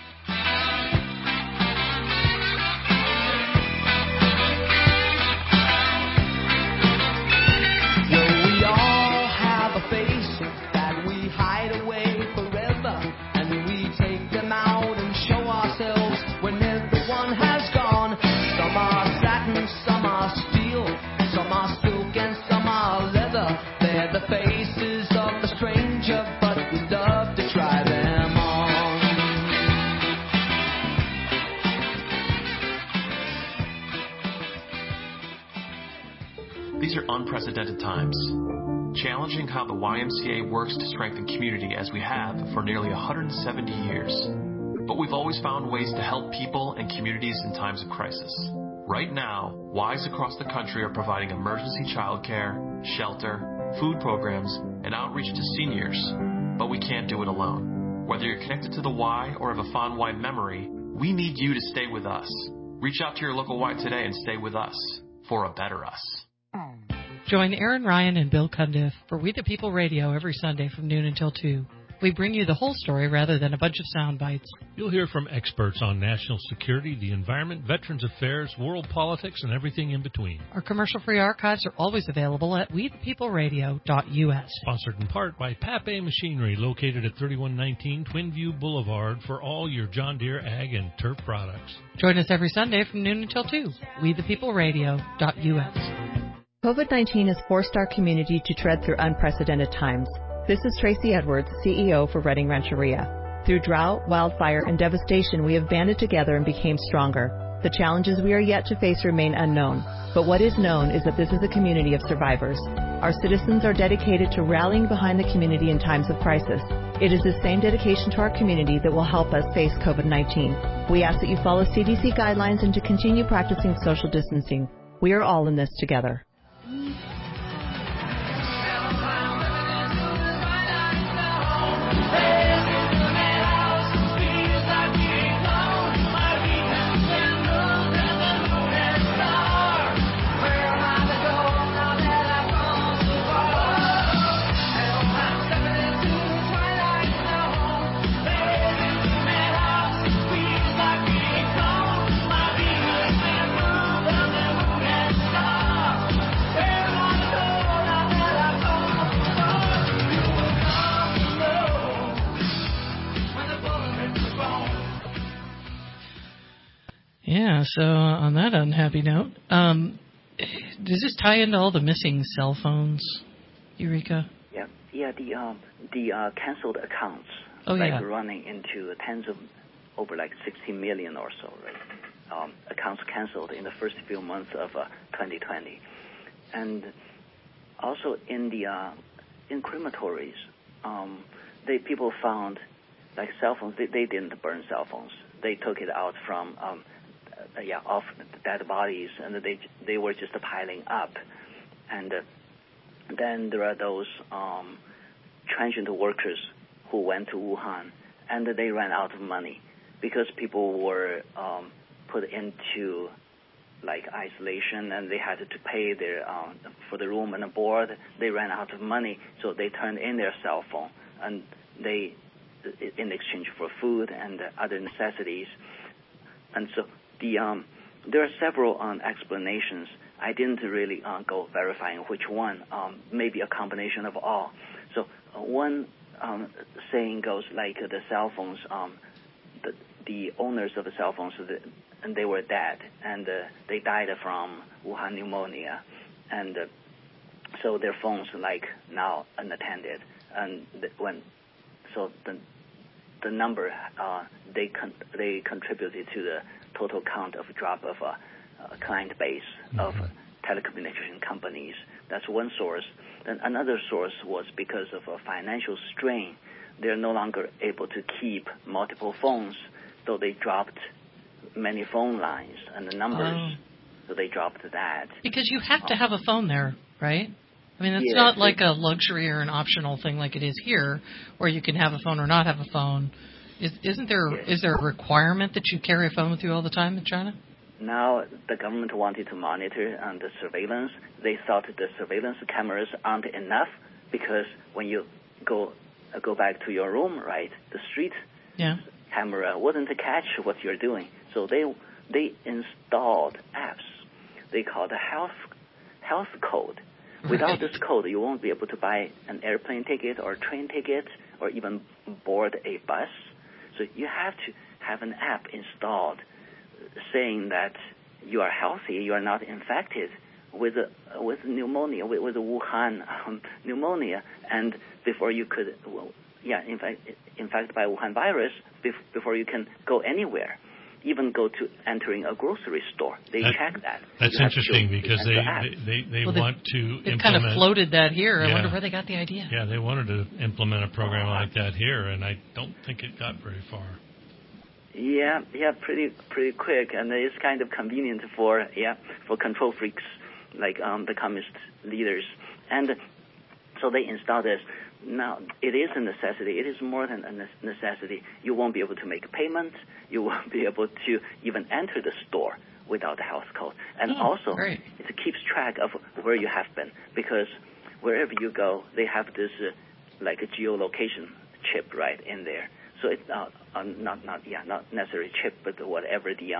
Speaker 15: These are unprecedented times, challenging how the YMCA works to strengthen community as we have for nearly 170 years. But we've always found ways to help people and communities in times of crisis. Right now, Ys across the country are providing emergency childcare, shelter, food programs, and outreach to seniors. But we can't do it alone. Whether you're connected to the Y or have a fond Y memory, we need you to stay with us. Reach out to your local Y today and stay with us for a better us.
Speaker 2: Join Aaron Ryan and Bill Cundiff for We the People Radio every Sunday from noon until 2. We bring you the whole story rather than a bunch of sound bites.
Speaker 3: You'll hear from experts on national security, the environment, veterans affairs, world politics, and everything in between.
Speaker 2: Our commercial-free archives are always available at wethepeopleradio.us.
Speaker 3: Sponsored in part by Pape Machinery, located at 3119 Twinview Boulevard, for all your John Deere ag and turf products.
Speaker 2: Join us every Sunday from noon until 2. wethepeopleradio.us.
Speaker 9: COVID-19 has forced our community to tread through unprecedented times. This is Tracy Edwards, CEO for Redding Rancheria. Through drought, wildfire, and devastation, we have banded together and became stronger. The challenges we are yet to face remain unknown, but what is known is that this is a community of survivors. Our citizens are dedicated to rallying behind the community in times of crisis. It is this same dedication to our community that will help us face COVID-19. We ask that you follow CDC guidelines and to continue practicing social distancing. We are all in this together.
Speaker 2: Yeah, so on that unhappy note, does this tie into all the missing cell phones, Eureka?
Speaker 4: Yeah, the canceled accounts, running into tens of, over 16 million or so, right? Accounts canceled in the first few months of 2020. And also in crematories, people found cell phones. They didn't burn cell phones. They took it out from off dead bodies, and they were just piling up. And then there are those transient workers who went to Wuhan, and they ran out of money because people were put into like isolation, and they had to pay their for the room and the board. They ran out of money, so they turned in their cell phone, and they, in exchange for food and other necessities. And so there are several explanations. I didn't really go verifying which one. Maybe a combination of all. So one saying goes like the cell phones, the owners of the cell phones, and they were dead, and they died from Wuhan pneumonia, and so their phones like now unattended, and the number they contributed to the total count of drop of client base of telecommunication companies. That's one source. Then another source was because of a financial strain. They're no longer able to keep multiple phones, so they dropped many phone lines and the numbers. So they dropped that.
Speaker 2: Because you have to have a phone there, right? I mean, it's not like a luxury or an optional thing like it is here, where you can have a phone or not have a phone. Is there a requirement that you carry a phone with you all the time in China?
Speaker 4: Now the government wanted to monitor the surveillance. They thought the surveillance cameras aren't enough because when you go back to your room, right, the street camera wouldn't catch what you're doing. So they installed apps. They call the health code. Without this code, you won't be able to buy an airplane ticket or a train ticket or even board a bus. So you have to have an app installed saying that you are healthy, you are not infected with pneumonia, with Wuhan pneumonia, and before you could, infected by Wuhan virus, before you can go anywhere, even go to entering a grocery store. They check that.
Speaker 3: That's interesting because they want to implement.
Speaker 2: They kind of floated that here. I wonder where they got the idea.
Speaker 3: Yeah, they wanted to implement a program like that here, and I don't think it got very far.
Speaker 4: Yeah, pretty quick, and it's kind of convenient for control freaks like the communist leaders, and so they installed this. Now it is a necessity. It is more than a necessity. You won't be able to make payments. You won't be able to even enter the store without the health code, and also it keeps track of where you have been, because wherever you go, they have this like a geolocation chip right in there. So it's not necessarily chip, but whatever the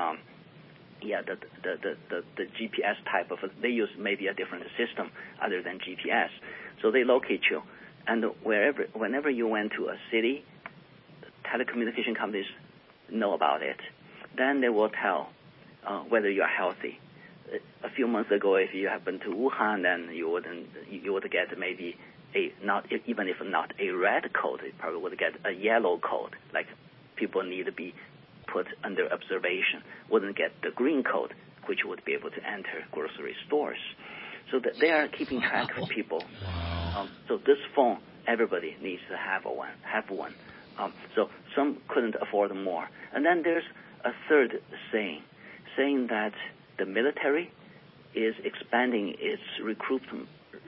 Speaker 4: GPS type of, they use maybe a different system other than GPS. So they locate you, and whenever you went to a city, telecommunication companies know about it. Then they will tell whether you are healthy. A few months ago, if you have been to Wuhan, then you would get maybe even if not a red code, you probably would get a yellow code, like people need to be put under observation. Wouldn't get the green code, which would be able to enter grocery stores. So that they are keeping track of people. So this phone, everybody needs to have one. So some couldn't afford more. And then there's a third saying that the military is expanding its recruitment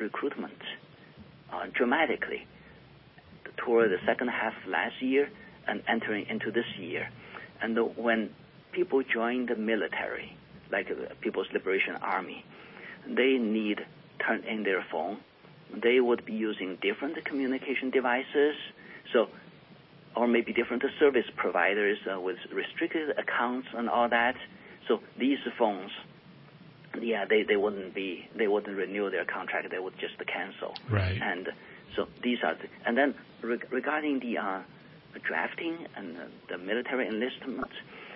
Speaker 4: dramatically toward the second half of last year and entering into this year. And when people join the military, like the People's Liberation Army, they need turn in their phone. They would be using different communication devices, or maybe different service providers with restricted accounts and all that. So these phones, they wouldn't renew their contract. They would just cancel. Right. And so these are, and then regarding the drafting and the military enlistment,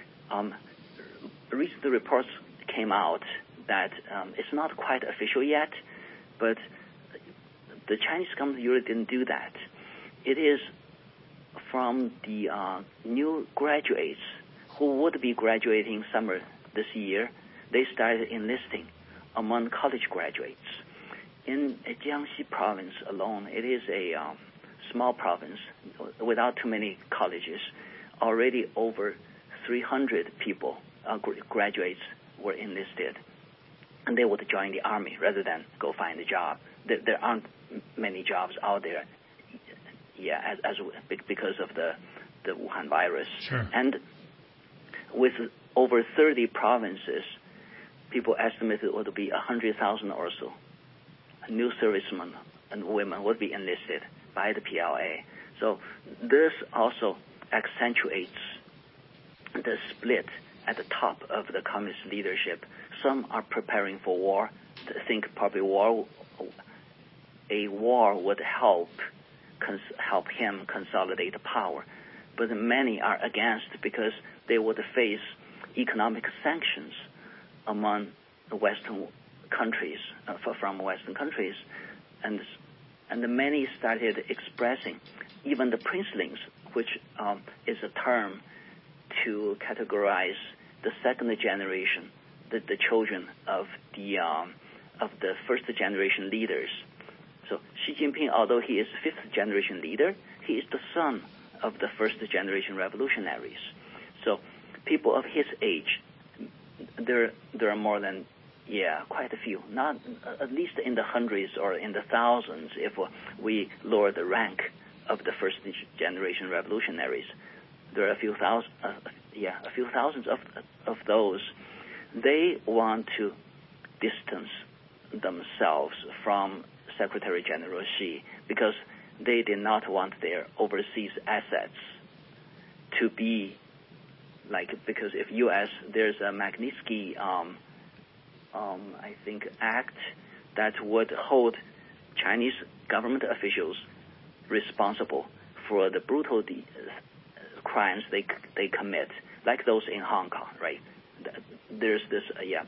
Speaker 4: recent reports came out that it's not quite official yet, but the Chinese government really didn't do that. It is from the new graduates who would be graduating summer this year. They started enlisting among college graduates. In Jiangxi province alone, it is a small province without too many colleges. Already over 300 people, graduates, were enlisted. And they would join the army rather than go find a job. There aren't many jobs out there, because of the Wuhan virus. Sure. And with over 30 provinces, people estimated it would be 100,000 or so new servicemen and women would be enlisted by the PLA. So this also accentuates the split at the top of the communist leadership. Some are preparing for war. I think probably a war would help him consolidate power. But many are against because they would face economic sanctions among the Western countries, from Western countries, and many started expressing, even the princelings, which is a term to categorize the second generation, the children of the first generation leaders. So Xi Jinping, although he is fifth generation leader, he is the son of the first generation revolutionaries. So people of his age, there are more than quite a few, not at least in the hundreds or in the thousands if we lower the rank of the first generation revolutionaries. There are a few thousands of those. They want to distance themselves from Secretary General Xi because they did not want their overseas assets to be because if U.S. there's a Magnitsky I think act that would hold Chinese government officials responsible for the brutal crimes they commit, like those in Hong Kong, right? There's this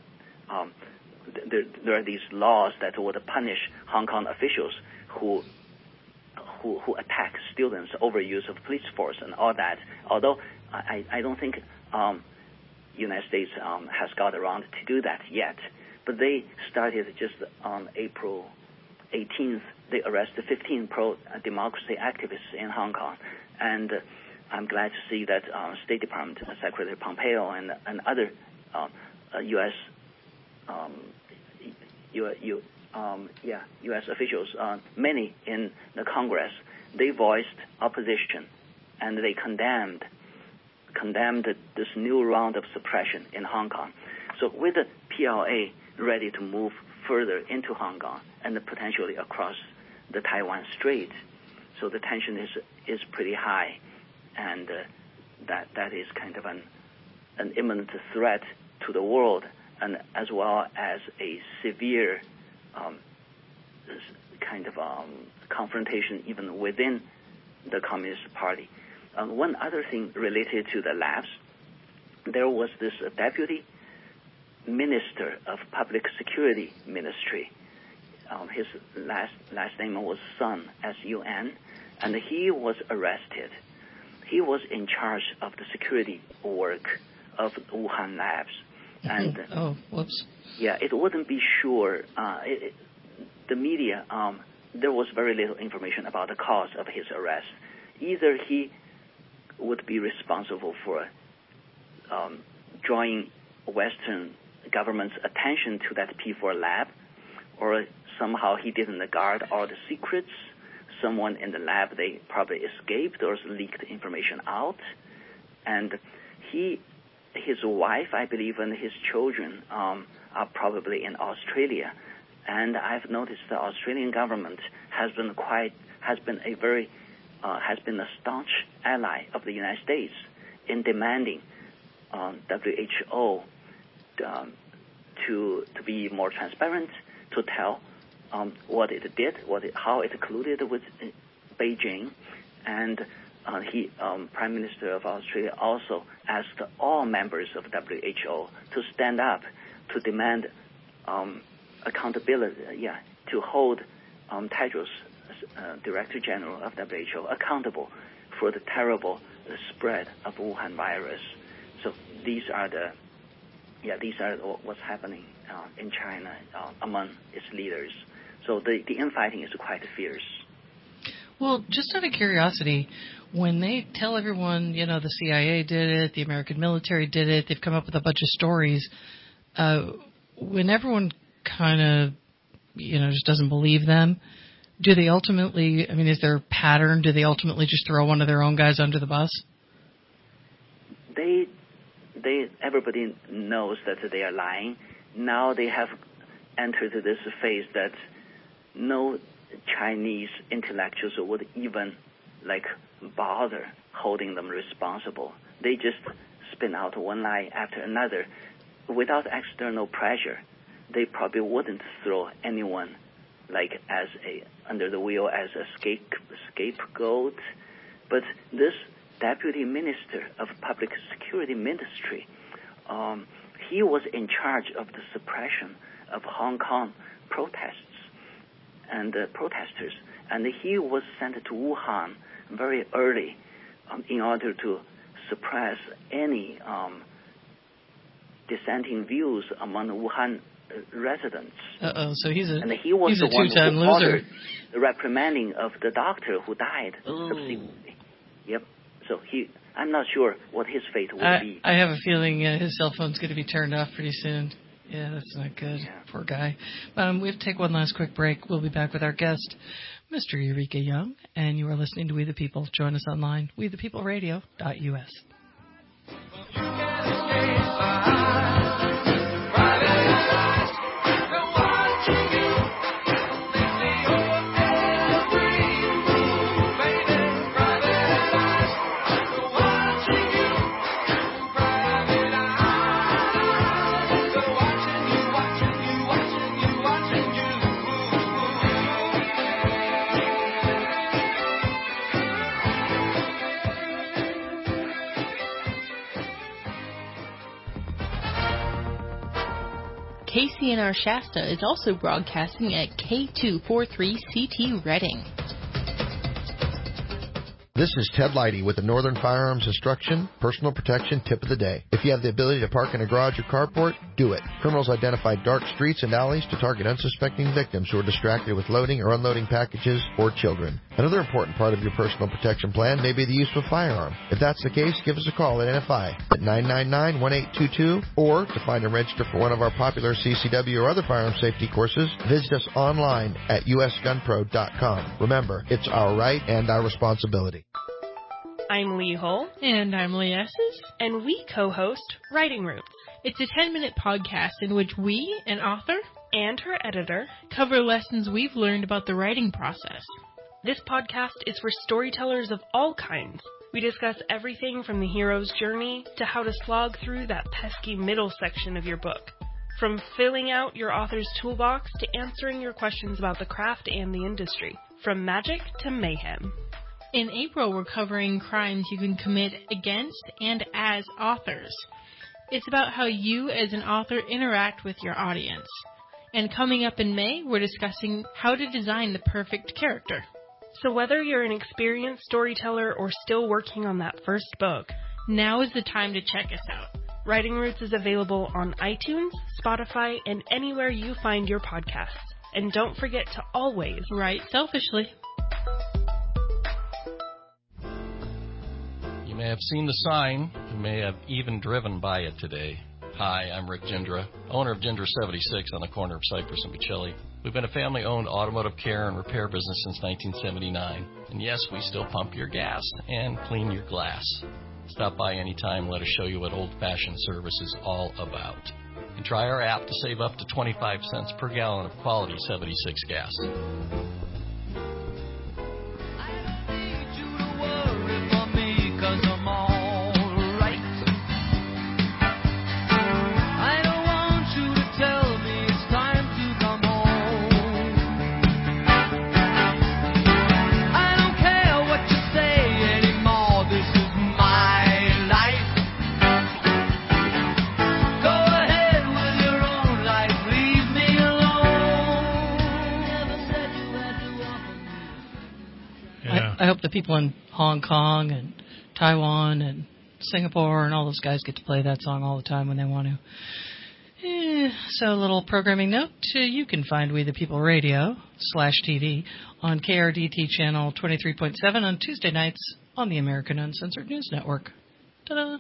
Speaker 4: there are these laws that would punish Hong Kong officials who attack students, overuse of police force and all that. Although I don't think United States has got around to do that yet, but they started just on April 18th. They arrested 15 pro-democracy activists in Hong Kong, and I'm glad to see that State Department Secretary Pompeo and other U.S. U.S. officials, many in the Congress, they voiced opposition, and they condemned this new round of suppression in Hong Kong. So with the PLA ready to move further into Hong Kong and potentially across the Taiwan Strait, so the tension is pretty high, and that is kind of an imminent threat to the world, and as well as a severe kind of confrontation even within the Communist Party. One other thing related to the labs, there was this deputy minister of public security ministry. His last name was Sun, S-U-N, and he was arrested. He was in charge of the security work of Wuhan labs. And
Speaker 2: whoops.
Speaker 4: Yeah, it wouldn't be sure. The media, there was very little information about the cause of his arrest. Either he would be responsible for drawing Western government's attention to that P4 lab, or somehow he didn't guard all the secrets. Someone in the lab, they probably escaped or leaked information out. And his wife, I believe, and his children are probably in Australia. And I've noticed the Australian government has been a staunch ally of the United States in demanding WHO to be more transparent, to tell what it did, how it colluded with Beijing, and Prime Minister of Australia also asked all members of WHO to stand up to demand accountability, to hold Tedros, Director General of WHO, accountable for the terrible spread of Wuhan virus. So these are what's happening in China among its leaders. So the infighting is quite fierce.
Speaker 2: Well, just out of curiosity, when they tell everyone, the CIA did it, the American military did it, they've come up with a bunch of stories, when everyone kind of, just doesn't believe them, do they ultimately, is there a pattern? Do they ultimately just throw one of their own guys under the bus?
Speaker 4: Everybody knows that they are lying, now they have entered this phase that no Chinese intellectuals would even bother holding them responsible. They just spin out one lie after another without external pressure. They probably wouldn't throw anyone as under the wheel as a scapegoat. But this Deputy Minister of Public Security Ministry, he was in charge of the suppression of Hong Kong protests and protesters, and he was sent to Wuhan very early in order to suppress any dissenting views among the Wuhan residents.
Speaker 2: So he's a
Speaker 4: two-time
Speaker 2: loser.
Speaker 4: The reprimanding of the doctor who died subsequently. Yep. So I'm not sure what his fate will be.
Speaker 2: I have a feeling his cell phone's going to be turned off pretty soon. Yeah, that's not good. Yeah. Poor guy. We have to take one last quick break. We'll be back with our guest, Mr. Eureka Young, and you are listening to We the People. Join us online, wethepeopleradio.us.
Speaker 19: KCNR Shasta is also broadcasting at K243CT Reading.
Speaker 10: This is Ted Leidy with the Northern Firearms Instruction Personal Protection Tip of the Day. If you have the ability to park in a garage or carport, do it. Criminals identify dark streets and alleys to target unsuspecting victims who are distracted with loading or unloading packages or children. Another important part of your personal protection plan may be the use of a firearm. If that's the case, give us a call at NFI at 999-1822, or to find and register for one of our popular CCW or other firearm safety courses, visit us online at usgunpro.com. Remember, it's our right and our responsibility.
Speaker 18: I'm Lee Hull.
Speaker 19: And I'm Lee Esses.
Speaker 18: And we co-host Writing Roots.
Speaker 19: It's a 10-minute podcast in which we, an author,
Speaker 18: and her editor,
Speaker 19: cover lessons we've learned about the writing process.
Speaker 18: This podcast is for storytellers of all kinds. We discuss everything from the hero's journey to how to slog through that pesky middle section of your book. From filling out your author's toolbox to answering your questions about the craft and the industry. From magic to mayhem.
Speaker 19: In April, we're covering crimes you can commit against and as authors. It's about how you, as an author, interact with your audience. And coming up in May, we're discussing how to design the perfect character.
Speaker 18: So whether you're an experienced storyteller or still working on that first book,
Speaker 19: now is the time to check us out.
Speaker 18: Writing Roots is available on iTunes, Spotify, and anywhere you find your podcasts. And don't forget to always
Speaker 19: write selfishly.
Speaker 11: You may have seen the sign. You may have even driven by it today. Hi, I'm Rick Gindra, owner of Gindra 76 on the corner of Cypress and Bocelli. We've been a family-owned automotive care and repair business since 1979. And yes, we still pump your gas and clean your glass. Stop by anytime and let us show you what old-fashioned service is all about. And try our app to save up to 25 cents per gallon of quality 76 gas.
Speaker 2: I hope the people in Hong Kong and Taiwan and Singapore and all those guys get to play that song all the time when they want to. So a little programming note. You can find We the People Radio /TV on KRDT channel 23.7 on Tuesday nights on the American Uncensored News Network. Ta-da!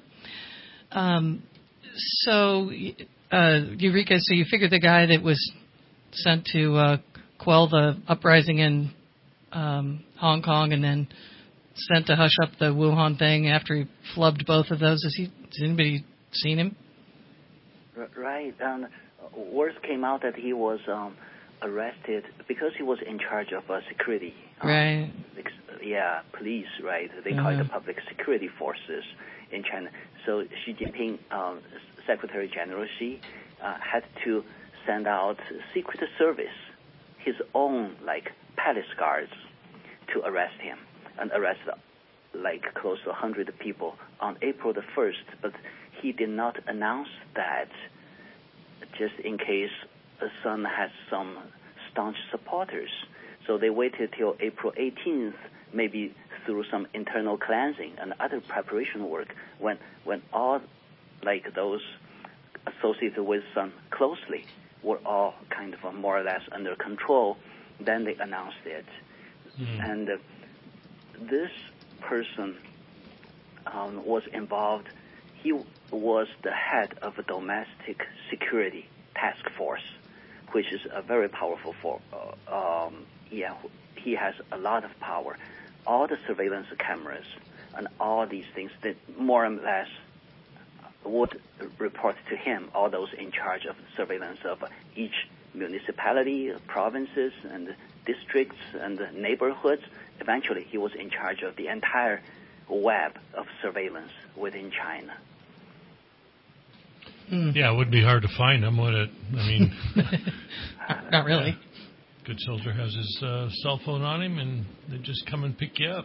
Speaker 2: Eureka, so you figured the guy that was sent to quell the uprising in Hong Kong and then sent to hush up the Wuhan thing after he flubbed both of those. Has anybody seen him?
Speaker 4: Right. word came out that he was arrested because he was in charge of security.
Speaker 2: Right.
Speaker 4: Police, right? They call it the public security forces in China. So Xi Jinping, Secretary General Xi, had to send out Secret Service, his own palace guards, to arrest him and arrest close to 100 people on April the 1st. But he did not announce that, just in case Sun has some staunch supporters. So they waited till April 18th, maybe through some internal cleansing and other preparation work, when all those associated with Sun closely were all kind of more or less under control. Then they announced it. And this person was involved. He was the head of a domestic security task force, which is a very powerful he has a lot of power. All the surveillance cameras and all these things that more or less would report to him, all those in charge of surveillance of each municipality, provinces, and districts and neighborhoods. Eventually, he was in charge of the entire web of surveillance within China.
Speaker 3: Yeah, it would be hard to find him, would it? I mean,
Speaker 2: not really.
Speaker 3: Good soldier has his cell phone on him, and they just come and pick you up.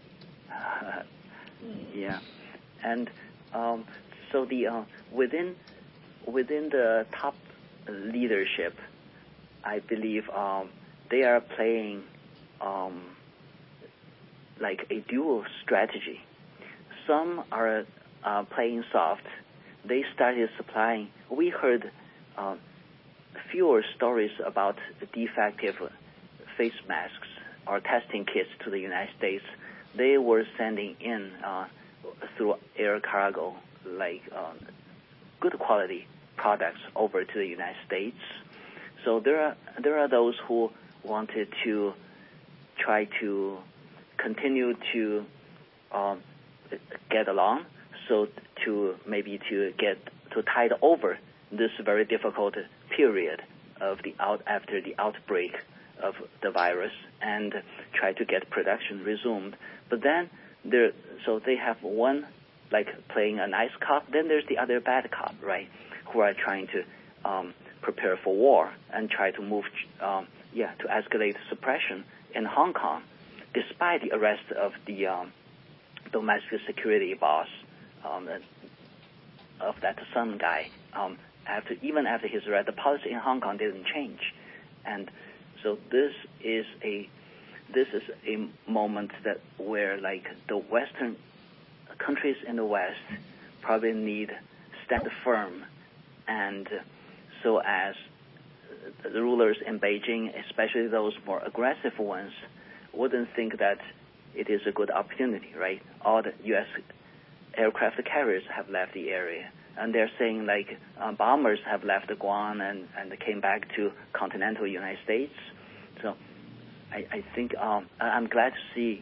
Speaker 4: And so the within the top leadership, I believe they are playing a dual strategy. Some are playing soft. They started supplying. We heard fewer stories about defective face masks or testing kits to the United States. They were sending in through air cargo good quality products over to the United States. So there are those who wanted to try to continue to get along, so to tide over this very difficult period of after the outbreak of the virus and try to get production resumed. But then so they have one playing a nice cop, then there's the other bad cop, right? Who are trying to prepare for war and try to move to escalate suppression in Hong Kong, despite the arrest of the domestic security boss of that Sun guy. Even after his arrest, the policy in Hong Kong didn't change, and so this is a moment where the Western countries in the West probably need stand firm, and so as the rulers in Beijing, especially those more aggressive ones, wouldn't think that it is a good opportunity, right? All the U.S. aircraft carriers have left the area, and they're saying bombers have left Guam and came back to continental United States. So I think I'm glad to see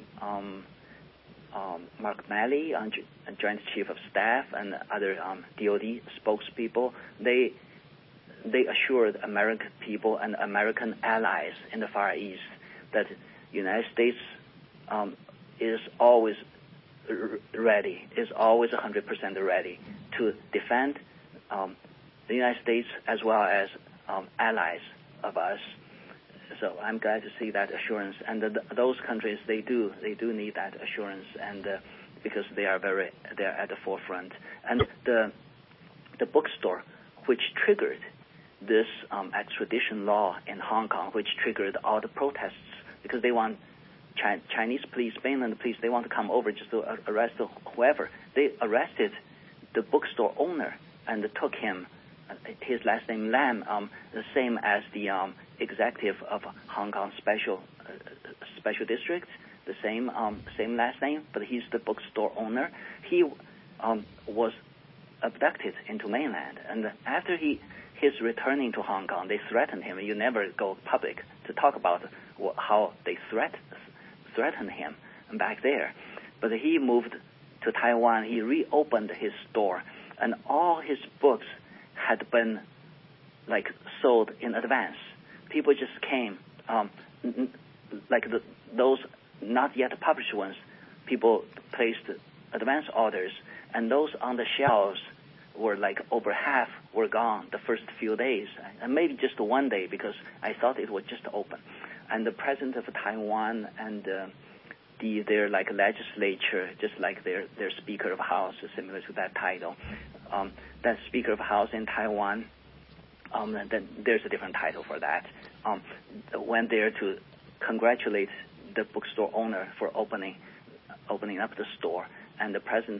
Speaker 4: Mark Milley, Joint Chief of Staff, and other DoD spokespeople. They assured American people and American allies in the Far East that the United States is always ready, is always 100% ready to defend the United States as well as allies of us. So I'm glad to see that assurance, and those countries they do need that assurance, and because they're at the forefront. And the bookstore, which triggered this extradition law in Hong Kong, which triggered all the protests, because they want Chinese police, mainland police, they want to come over just to arrest whoever. They arrested the bookstore owner and took him, his last name Lam, the same as the executive of Hong Kong Special District, the same last name, but he's the bookstore owner. He was abducted into mainland, and after his returning to Hong Kong, they threatened him. You never go public to talk about how they threatened him back there. But he moved to Taiwan. He reopened his store, and all his books had been like sold in advance. People just came, like those not yet published ones. People placed advance orders, and those on the shelves were like over half were gone the first few days, and maybe just one day because I thought it would just open. And the president of Taiwan and their like legislature, just like their Speaker of House, similar to that title, that Speaker of House in Taiwan, then there's a different title for that, went there to congratulate the bookstore owner for opening up the store, and the president,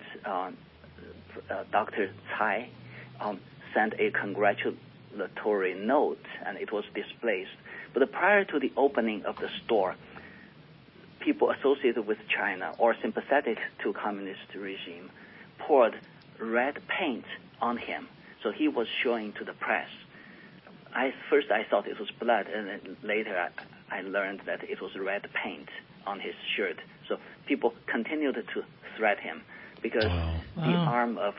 Speaker 4: Dr. Tsai, sent a congratulatory note, and it was displayed. But prior to the opening of the store, people associated with China or sympathetic to communist regime poured red paint on him. So he was showing to the press. First I thought it was blood, and then later I learned that it was red paint on his shirt. So people continued to threat him because the arm of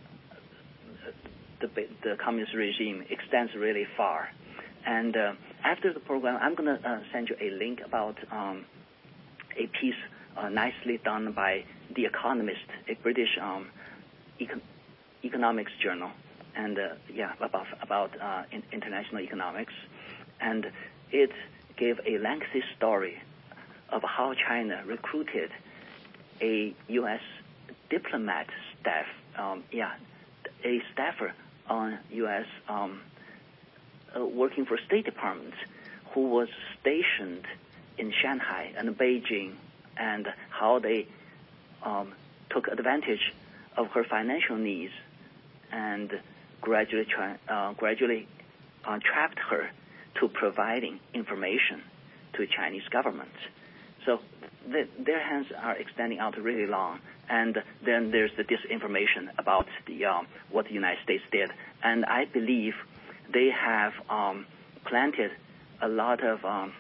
Speaker 4: the communist regime extends really far. And after the program, I'm going to send you a link about a piece nicely done by The Economist, a British economics journal, and about international economics. And it gave a lengthy story of how China recruited a U.S. diplomat staff, a staffer on U.S. Working for State Department, who was stationed in Shanghai and Beijing, and how they took advantage of her financial needs and gradually trapped her to providing information to Chinese government. So their hands are extending out really long. And then there's the disinformation about what the United States did. And I believe they have planted a lot of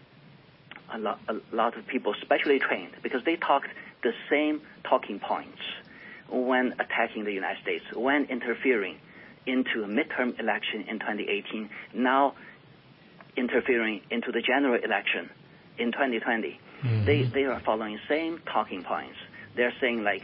Speaker 4: people specially trained, because they talked the same talking points when attacking the United States, when interfering into a midterm election in 2018, now interfering into the general election in 2020. Mm-hmm. They are following same talking points. They're saying like,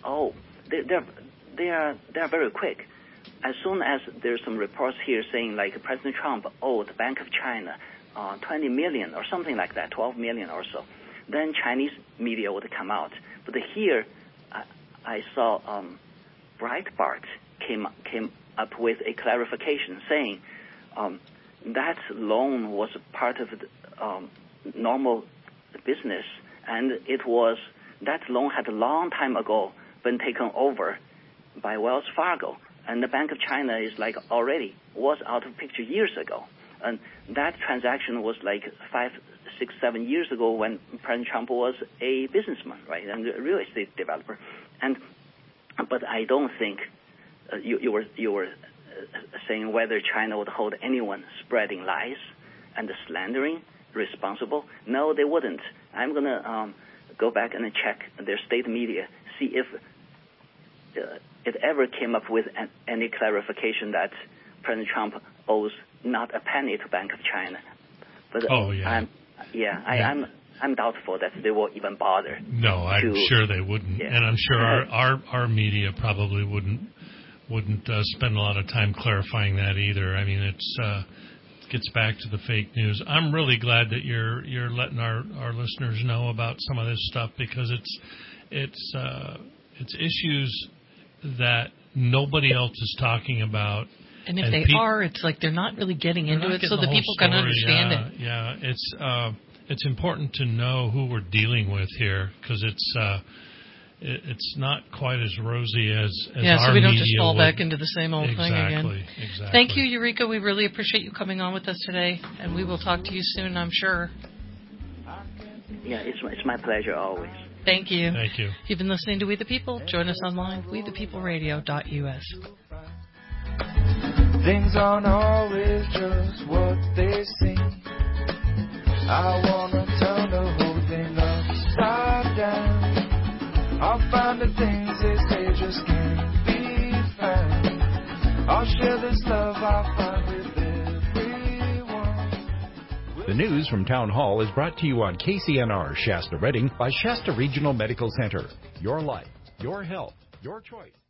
Speaker 4: they are very quick. As soon as there's some reports here saying like President Trump owed the Bank of China 20 million or something like that, 12 million or so, then Chinese media would come out. But here, I saw Breitbart came up with a clarification saying that loan was part of normal business, and that loan had a long time ago been taken over by Wells Fargo, and the Bank of China is like already was out of picture years ago. And that transaction was like 5, 6, 7 years ago when President Trump was a businessman, right, and a real estate developer. But I don't think you were saying whether China would hold anyone spreading lies and slandering responsible. No, they wouldn't. I'm going to go back and check their state media, see if it ever came up with any clarification that President Trump owes not a penny to Bank of China. But I'm doubtful that they will even bother.
Speaker 3: No, I'm sure they wouldn't, and I'm sure our media probably wouldn't spend a lot of time clarifying that either. I mean, it gets back to the fake news. I'm really glad that you're letting our listeners know about some of this stuff, because it's issues that nobody else is talking about.
Speaker 2: And if they are, it's like they're not really getting into it, so the people can understand it.
Speaker 3: Yeah, it's important to know who we're dealing with here, because it's not quite as rosy as our media.
Speaker 2: Yeah, so we don't just fall back into the same old thing again.
Speaker 3: Exactly.
Speaker 2: Thank you, Eureka. We really appreciate you coming on with us today, and we will talk to you soon, I'm sure.
Speaker 4: Yeah, it's my pleasure always.
Speaker 2: Thank you.
Speaker 3: Thank you.
Speaker 2: You've been listening to We the People. Join us online, wethepeopleradio.us.
Speaker 12: Things aren't always just what they seem. I wanna turn the whole thing upside down. I'll find the things they say just can't be found. I'll share this love I find with every
Speaker 1: The news from Town Hall is brought to you on KCNR Shasta Redding by Shasta Regional Medical Center. Your life, your health, your choice.